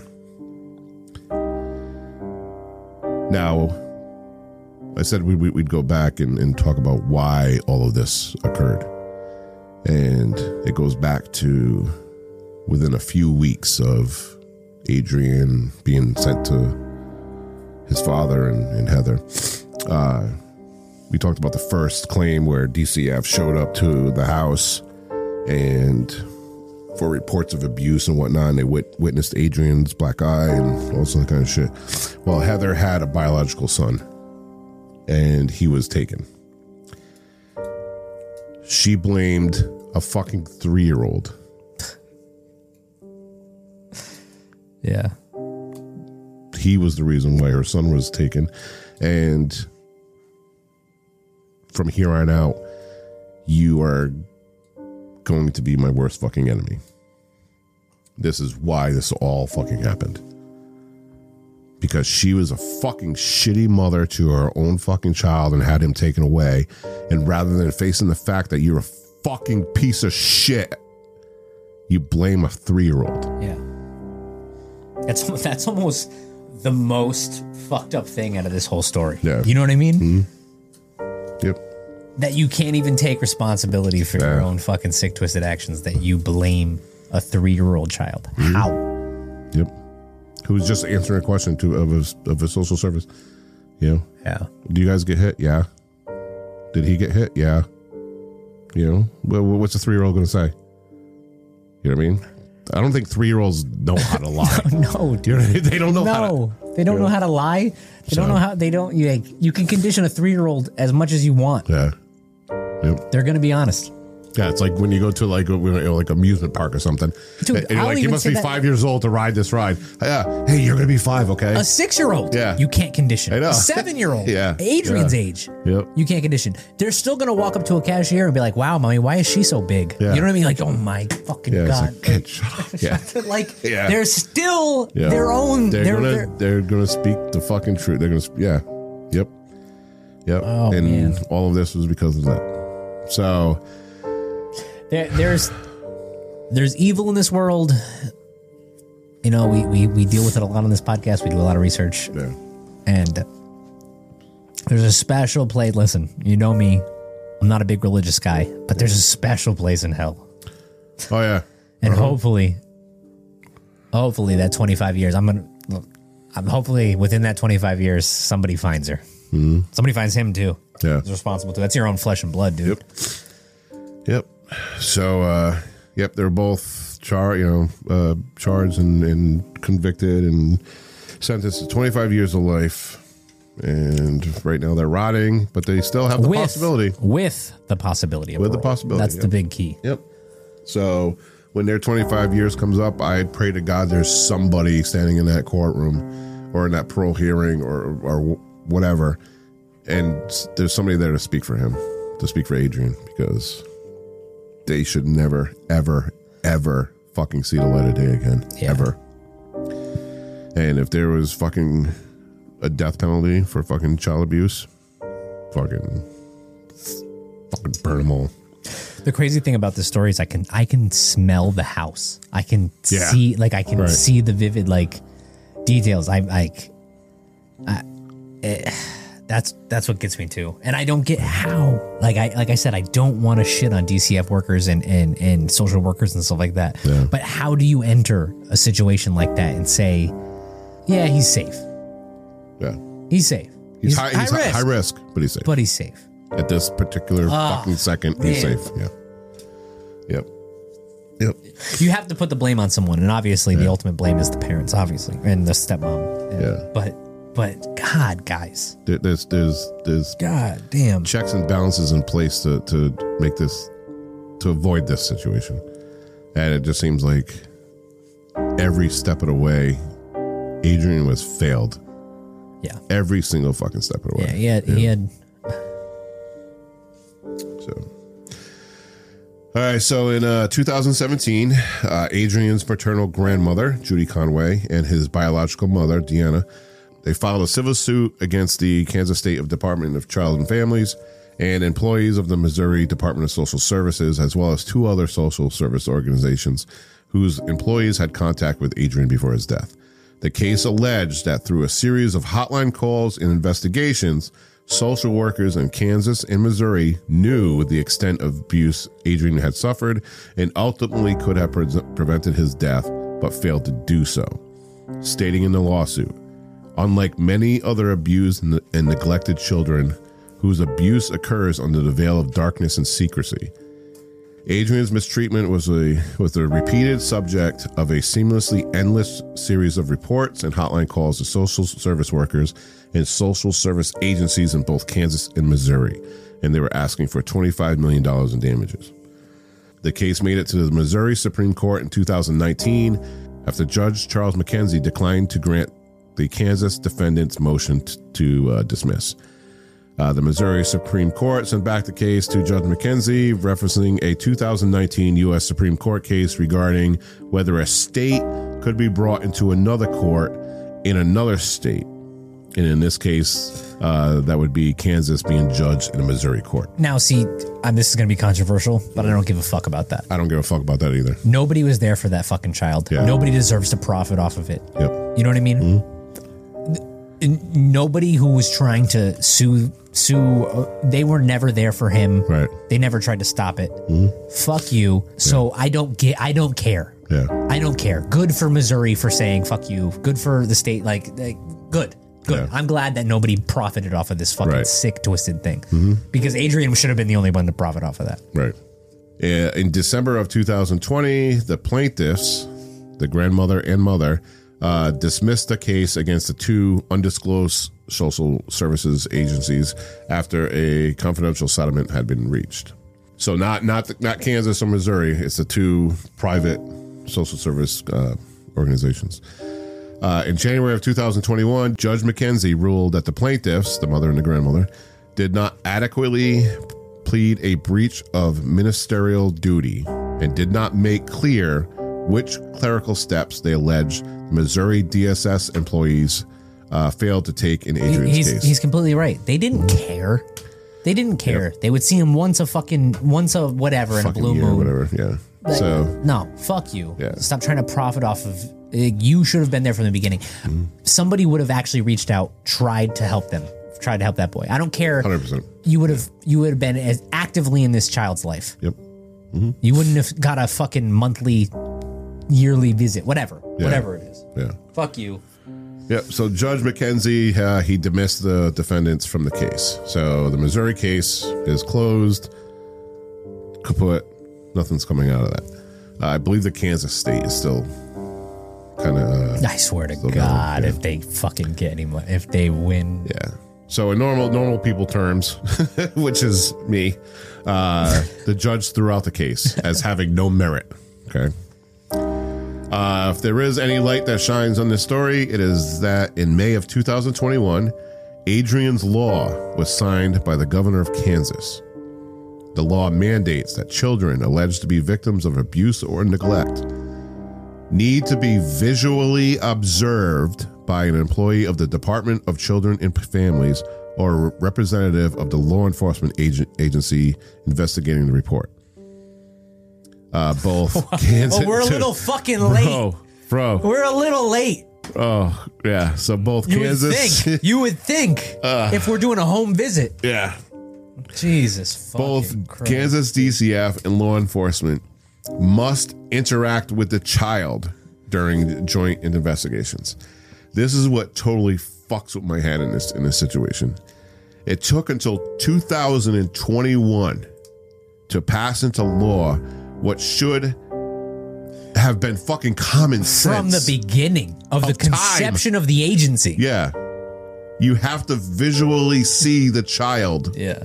Speaker 2: Now, I said we'd go back and talk about why all of this occurred. And it goes back to within a few weeks of Adrian being sent to his father and Heather. We talked about the first claim where DCF showed up to the house and for reports of abuse and whatnot, and they witnessed Adrian's black eye and all that kind of shit. Well, Heather had a biological son, and he was taken. She blamed a fucking 3-year-old.
Speaker 3: Yeah.
Speaker 2: He was the reason why her son was taken, and from here on out, you are going to be my worst fucking enemy. This is why this all fucking happened. Because she was a fucking shitty mother to her own fucking child and had him taken away. And rather than facing the fact that you're a fucking piece of shit, you blame a 3-year-old.
Speaker 3: Yeah. That's almost the most fucked up thing out of this whole story.
Speaker 2: Yeah.
Speaker 3: You know what I mean?
Speaker 2: Mm-hmm. Yep.
Speaker 3: That you can't even take responsibility for your own fucking sick, twisted actions, that you blame a 3-year-old child.
Speaker 2: Mm-hmm.
Speaker 3: How?
Speaker 2: Yep. Who was just answering a question of a social service. You know?
Speaker 3: Yeah.
Speaker 2: Do you guys get hit? Yeah. Did he get hit? Yeah. You know? Well, what's a 3-year-old going to say? You know what I mean? I don't think 3-year-olds know how to lie.
Speaker 3: No, dude.
Speaker 2: You know, they don't know how to...
Speaker 3: No, they don't know how to lie. They don't know how... They don't... You can condition a 3-year-old as much as you want.
Speaker 2: Yeah. Yep.
Speaker 3: They're going to be honest.
Speaker 2: Yeah, it's like when you go to like amusement park or something.
Speaker 3: Dude,
Speaker 2: and you're like, you must be 5 years old to ride this ride. Yeah. Hey, you're going to be 5, okay?
Speaker 3: A 6-year-old,
Speaker 2: yeah,
Speaker 3: you can't condition.
Speaker 2: I know.
Speaker 3: A 7-year-old,
Speaker 2: yeah,
Speaker 3: Adrian's age,
Speaker 2: yep,
Speaker 3: you can't condition. They're still going to walk up to a cashier and be like, "Wow, mommy, why is she so big?"
Speaker 2: Yeah.
Speaker 3: You know what I mean? Like, oh my fucking god!
Speaker 2: Like, kid, shut up. Yeah.
Speaker 3: Like, they're still their own.
Speaker 2: They're gonna speak the fucking truth. They're gonna, yep.
Speaker 3: Oh,
Speaker 2: and
Speaker 3: man.
Speaker 2: all of this was because of that. So.
Speaker 3: There's evil in this world. You know, we deal with it a lot on this podcast. We do a lot of research.
Speaker 2: Yeah.
Speaker 3: And there's a special place. Listen, you know me. I'm not a big religious guy, but there's a special place in hell.
Speaker 2: Oh, yeah.
Speaker 3: And hopefully that 25 years, hopefully within that 25 years, somebody finds her.
Speaker 2: Mm-hmm.
Speaker 3: Somebody finds him too.
Speaker 2: Yeah.
Speaker 3: He's responsible too. That's your own flesh and blood, dude.
Speaker 2: Yep. So, they're both charged and convicted and sentenced to 25 years of life. And right now they're rotting, but they still have the possibility.
Speaker 3: With the possibility of
Speaker 2: With
Speaker 3: parole.
Speaker 2: the possibility.
Speaker 3: That's the big key.
Speaker 2: Yep. So when their 25 years comes up, I pray to God there's somebody standing in that courtroom or in that parole hearing or whatever. And there's somebody there to speak for him, to speak for Adrian, because they should never, ever, ever fucking see the light of day again.
Speaker 3: Yeah.
Speaker 2: Ever. And if there was fucking a death penalty for fucking child abuse, fucking burn them all.
Speaker 3: The crazy thing about this story is I can smell the house. I can see see the vivid details. That's what gets me too. And I don't get how, like I said, I don't want to shit on DCF workers and social workers and stuff like that.
Speaker 2: Yeah.
Speaker 3: But how do you enter a situation like that and say, yeah, he's safe.
Speaker 2: Yeah.
Speaker 3: He's safe.
Speaker 2: He's high risk, but he's safe.
Speaker 3: But he's safe.
Speaker 2: At this particular fucking second, he's safe. Yeah. Yep.
Speaker 3: You have to put the blame on someone, and obviously the ultimate blame is the parents, obviously, and the stepmom. But God, guys,
Speaker 2: there's
Speaker 3: God damn
Speaker 2: checks and balances in place to make this, to avoid this situation, and it just seems like every step of the way, Adrian was failed.
Speaker 3: Yeah,
Speaker 2: every single fucking step of the way.
Speaker 3: Yeah, he had.
Speaker 2: So. All right, so in 2017, Adrian's maternal grandmother, Judy Conway, and his biological mother, Deanna, they filed a civil suit against the Kansas State Department of Child and Families and employees of the Missouri Department of Social Services, as well as 2 other social service organizations whose employees had contact with Adrian before his death. The case alleged that through a series of hotline calls and investigations, social workers in Kansas and Missouri knew the extent of abuse Adrian had suffered and ultimately could have prevented his death, but failed to do so. Stating in the lawsuit, unlike many other abused and neglected children whose abuse occurs under the veil of darkness and secrecy, Adrian's mistreatment was the repeated subject of a seamlessly endless series of reports and hotline calls to social service workers and social service agencies in both Kansas and Missouri, and they were asking for $25 million in damages. The case made it to the Missouri Supreme Court in 2019 after Judge Charles McKenzie declined to grant the Kansas defendant's motion to dismiss. The Missouri Supreme Court sent back the case to Judge McKenzie, referencing a 2019 U.S. Supreme Court case regarding whether a state could be brought into another court in another state. And in this case, that would be Kansas being judged in a Missouri court.
Speaker 3: Now, see, this is going to be controversial, but I don't give a fuck about that.
Speaker 2: I don't give a fuck about that either.
Speaker 3: Nobody was there for that fucking child.
Speaker 2: Yeah.
Speaker 3: Nobody deserves to profit off of it.
Speaker 2: Yep.
Speaker 3: You know what I mean?
Speaker 2: Mm-hmm.
Speaker 3: Nobody who was trying to sue, they were never there for him.
Speaker 2: Right.
Speaker 3: They never tried to stop it. Fuck you. So I don't care.
Speaker 2: Yeah.
Speaker 3: I don't care. Good for Missouri for saying fuck you. Good for the state. Good.
Speaker 2: Yeah.
Speaker 3: I'm glad that nobody profited off of this fucking sick, twisted thing. Because Adrian should have been the only one to profit off of that.
Speaker 2: Right. In December of 2020, the plaintiffs, the grandmother and mother, dismissed the case against the 2 undisclosed social services agencies after a confidential settlement had been reached. So not Kansas or Missouri, it's the 2 private social service organizations. In January of 2021, Judge McKenzie ruled that the plaintiffs, the mother and the grandmother, did not adequately plead a breach of ministerial duty and did not make clear which clerical steps they alleged Missouri DSS employees failed to take in Adrian's case.
Speaker 3: He's completely right. They didn't care. They didn't care. Yep. They would see him once a whatever in a blue moon.
Speaker 2: Whatever, yeah.
Speaker 3: No, fuck you.
Speaker 2: Yeah.
Speaker 3: Stop trying to profit off of. You should have been there from the beginning. Somebody would have actually reached out, tried to help that boy. I don't care.
Speaker 2: 100%.
Speaker 3: You would have been as actively in this child's life.
Speaker 2: Yep.
Speaker 3: You wouldn't have got a fucking monthly, yearly visit, whatever it is.
Speaker 2: Yeah.
Speaker 3: Fuck you.
Speaker 2: Yep. So Judge McKenzie, he dismissed the defendants from the case. So the Missouri case is closed. Kaput. Nothing's coming out of that. I believe the Kansas state is still kind of.
Speaker 3: I swear to God, if they fucking get any money, if they win.
Speaker 2: Yeah. So in normal people terms, which is me, the judge threw out the case as having no merit. Okay. If there is any light that shines on this story, it is that in May of 2021, Adrian's Law was signed by the governor of Kansas. The law mandates that children alleged to be victims of abuse or neglect need to be visually observed by an employee of the Department of Children and Families or a representative of the law enforcement agency investigating the report. Both Kansas.
Speaker 3: Oh, we're a little fucking late.
Speaker 2: Bro.
Speaker 3: We're a little late.
Speaker 2: Oh, yeah. So both Kansas.
Speaker 3: You would think if we're doing a home visit.
Speaker 2: Yeah.
Speaker 3: Jesus fucking
Speaker 2: Both
Speaker 3: Christ.
Speaker 2: Kansas DCF and law enforcement must interact with the child during joint investigations. This is what totally fucks with my head in this situation. It took until 2021 to pass into law what should have been fucking common sense.
Speaker 3: From the beginning of the conception of the agency.
Speaker 2: Yeah. You have to visually see the child.
Speaker 3: Yeah.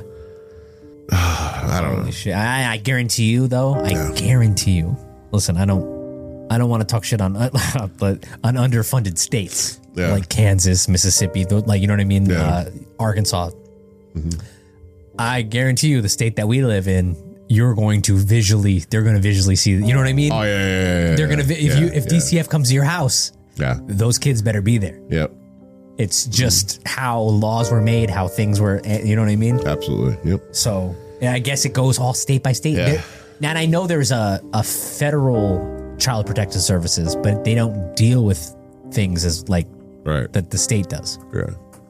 Speaker 2: I don't know.
Speaker 3: Shit. I guarantee you, though. I guarantee you. Listen, I don't want to talk shit on, but on underfunded states like Kansas, Mississippi, like you know what I mean, Arkansas. Mm-hmm. I guarantee you, the state that we live in, they're going to visually see. You know what I mean?
Speaker 2: Oh yeah.
Speaker 3: They're gonna if DCF comes to your house, those kids better be there.
Speaker 2: Yep.
Speaker 3: It's just how laws were made, how things were. You know what I mean?
Speaker 2: Absolutely. Yep.
Speaker 3: So I guess it goes all state by state.
Speaker 2: Yeah.
Speaker 3: Now, and I know there's a federal child protective services, but they don't deal with things as like that the state does.
Speaker 2: Yeah.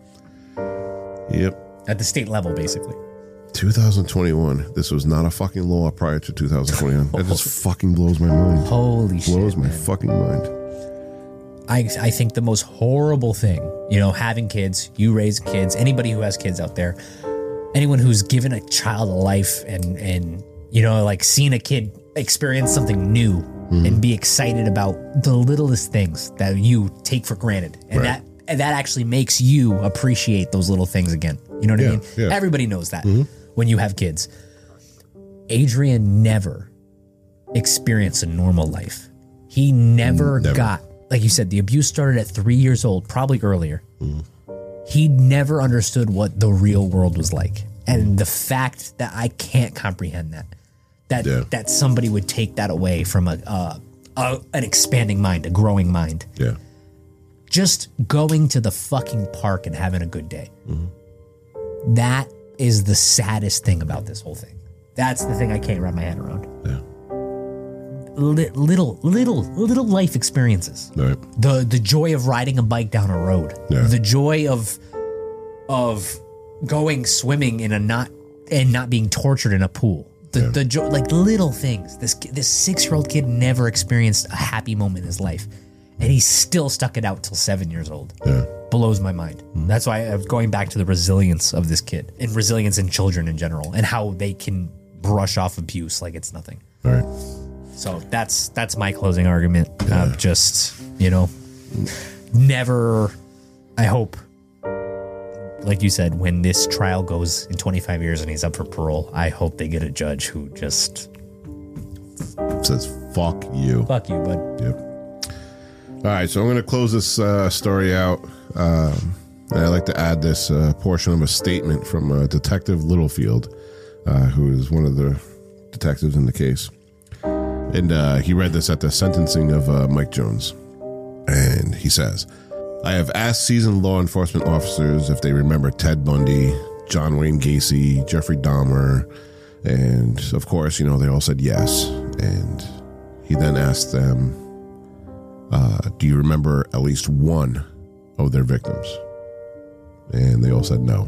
Speaker 2: Yep.
Speaker 3: At the state level, basically.
Speaker 2: 2021. This was not a fucking law prior to 2021. That just fucking blows my mind.
Speaker 3: Holy shit.
Speaker 2: Blows my fucking mind.
Speaker 3: I think the most horrible thing, having kids, you raise kids, anybody who has kids out there, anyone who's given a child a life and like seen a kid experience something new and be excited about the littlest things that you take for granted. And that actually makes you appreciate those little things again. You know what I mean?
Speaker 2: Yeah.
Speaker 3: Everybody knows that when you have kids. Adrian never experienced a normal life. He never got, like you said, the abuse started at 3 years old, probably earlier. He never understood what the real world was like. And the fact that I can't comprehend that somebody would take that away from an expanding mind, a growing mind.
Speaker 2: Yeah.
Speaker 3: Just going to the fucking park and having a good day. That is the saddest thing about this whole thing. That's the thing I can't wrap my head around.
Speaker 2: Yeah.
Speaker 3: Little life experiences.
Speaker 2: Right.
Speaker 3: The joy of riding a bike down a road.
Speaker 2: Yeah.
Speaker 3: The joy of going swimming in not being tortured in a pool. The joy, like little things. This 6-year-old kid never experienced a happy moment in his life, and he still stuck it out till 7 years old.
Speaker 2: Yeah.
Speaker 3: Blows my mind. That's why I was going back to the resilience of this kid and resilience in children in general, and how they can brush off abuse like it's nothing.
Speaker 2: Right.
Speaker 3: So that's my closing argument. Just, never, I hope, like you said, when this trial goes in 25 years and he's up for parole, I hope they get a judge who just
Speaker 2: says, fuck you.
Speaker 3: Fuck you, bud.
Speaker 2: Yep. All right, so I'm going to close this story out. And I'd like to add this portion of a statement from Detective Littlefield, who is one of the detectives in the case. And he read this at the sentencing of Mike Jones. And he says, I have asked seasoned law enforcement officers if they remember Ted Bundy, John Wayne Gacy, Jeffrey Dahmer. And of course, they all said yes. And he then asked them, do you remember at least one of their victims? And they all said no.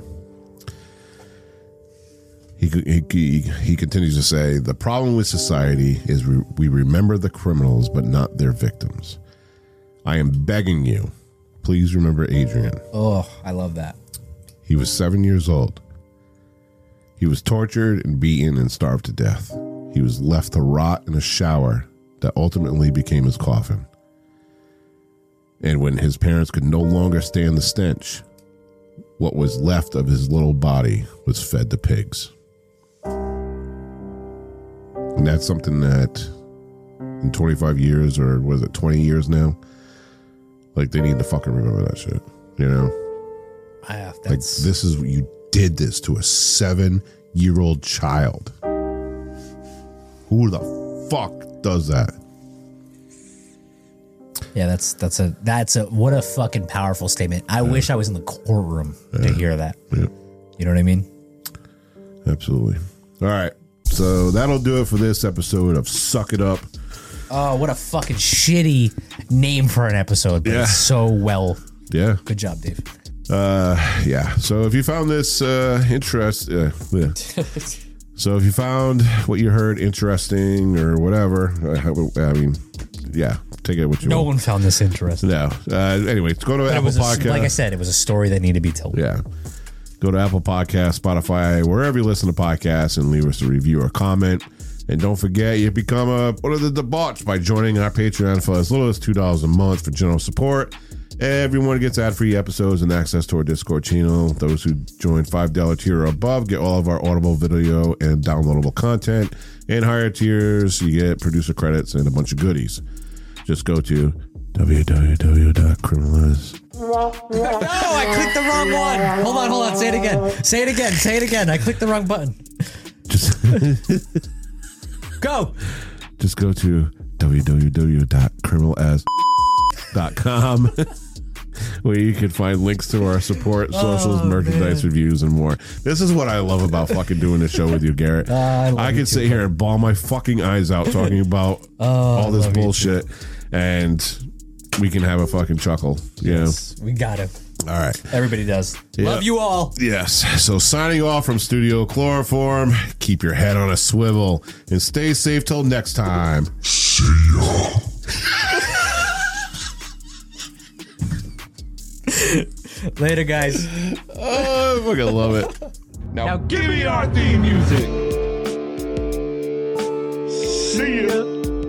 Speaker 2: He continues to say, the problem with society is we remember the criminals, but not their victims. I am begging you, please remember Adrian.
Speaker 3: Oh, I love that.
Speaker 2: He was 7 years old. He was tortured and beaten and starved to death. He was left to rot in a shower that ultimately became his coffin. And when his parents could no longer stand the stench, what was left of his little body was fed to pigs. And that's something that in 25 years, or was it 20 years now? Like, they need to fucking remember that shit,
Speaker 3: That's...
Speaker 2: Like, this is, you did this to a 7-year-old child. Who the fuck does that?
Speaker 3: Yeah, that's a what a fucking powerful statement. I wish I was in the courtroom to hear that.
Speaker 2: Yeah.
Speaker 3: You know what I mean?
Speaker 2: Absolutely. All right. So that'll do it for this episode of Suck It Up.
Speaker 3: Oh, what a fucking shitty name for an episode. But it's so well.
Speaker 2: Yeah.
Speaker 3: Good job, Dave.
Speaker 2: Yeah. So if you found this so if you found what you heard interesting or whatever, I mean, yeah, take it what you want.
Speaker 3: No one found this interesting.
Speaker 2: No. Anyway, go to Apple Podcast.
Speaker 3: Like I said, it was a story that needed to be told.
Speaker 2: Yeah. Go to Apple Podcasts, Spotify, wherever you listen to podcasts, and leave us a review or comment. And don't forget, you become one of the debauched by joining our Patreon for as little as $2 a month for general support. Everyone gets ad-free episodes and access to our Discord channel. Those who join $5 tier or above get all of our Audible video and downloadable content. And higher tiers, you get producer credits and a bunch of goodies. Just go to www.criminaliz.
Speaker 3: No, I clicked the wrong one. Hold on. Say it again. I clicked the wrong button.
Speaker 2: Just
Speaker 3: go.
Speaker 2: Just go to www.criminaliz.com where you can find links to our support, socials, merchandise reviews, and more. This is what I love about fucking doing the show with you, Garrett. I can sit here and bawl my fucking eyes out talking about all this bullshit, and we can have a fucking chuckle. Yes,
Speaker 3: we got it.
Speaker 2: All right.
Speaker 3: Everybody does.
Speaker 2: Yep.
Speaker 3: Love you all.
Speaker 2: Yes. So signing off from Studio Chloroform, keep your head on a swivel and stay safe till next time.
Speaker 1: See ya.
Speaker 3: Later, guys.
Speaker 2: Oh, I fucking love it.
Speaker 8: Now give me our theme music. See ya.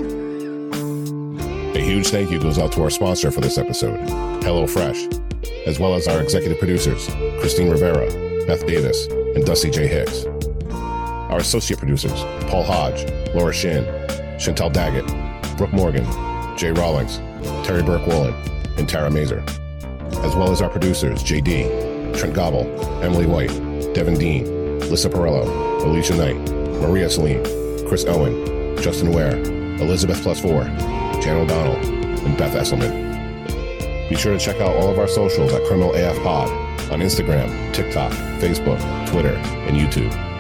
Speaker 2: A huge thank you goes out to our sponsor for this episode, HelloFresh, as well as our executive producers, Christine Rivera, Beth Davis, and Dusty J. Hicks. Our associate producers, Paul Hodge, Laura Shin, Chantal Daggett, Brooke Morgan, Jay Rawlings, Terry Burke-Woolen, and Tara Mazer. As well as our producers, JD, Trent Gobble, Emily White, Devin Dean, Lissa Perello, Alicia Knight, Maria Celine, Chris Owen, Justin Ware, Elizabeth +4, Jan O'Donnell, and Beth Esselman. Be sure to check out all of our socials at Criminal AF Pod on Instagram, TikTok, Facebook, Twitter, and YouTube.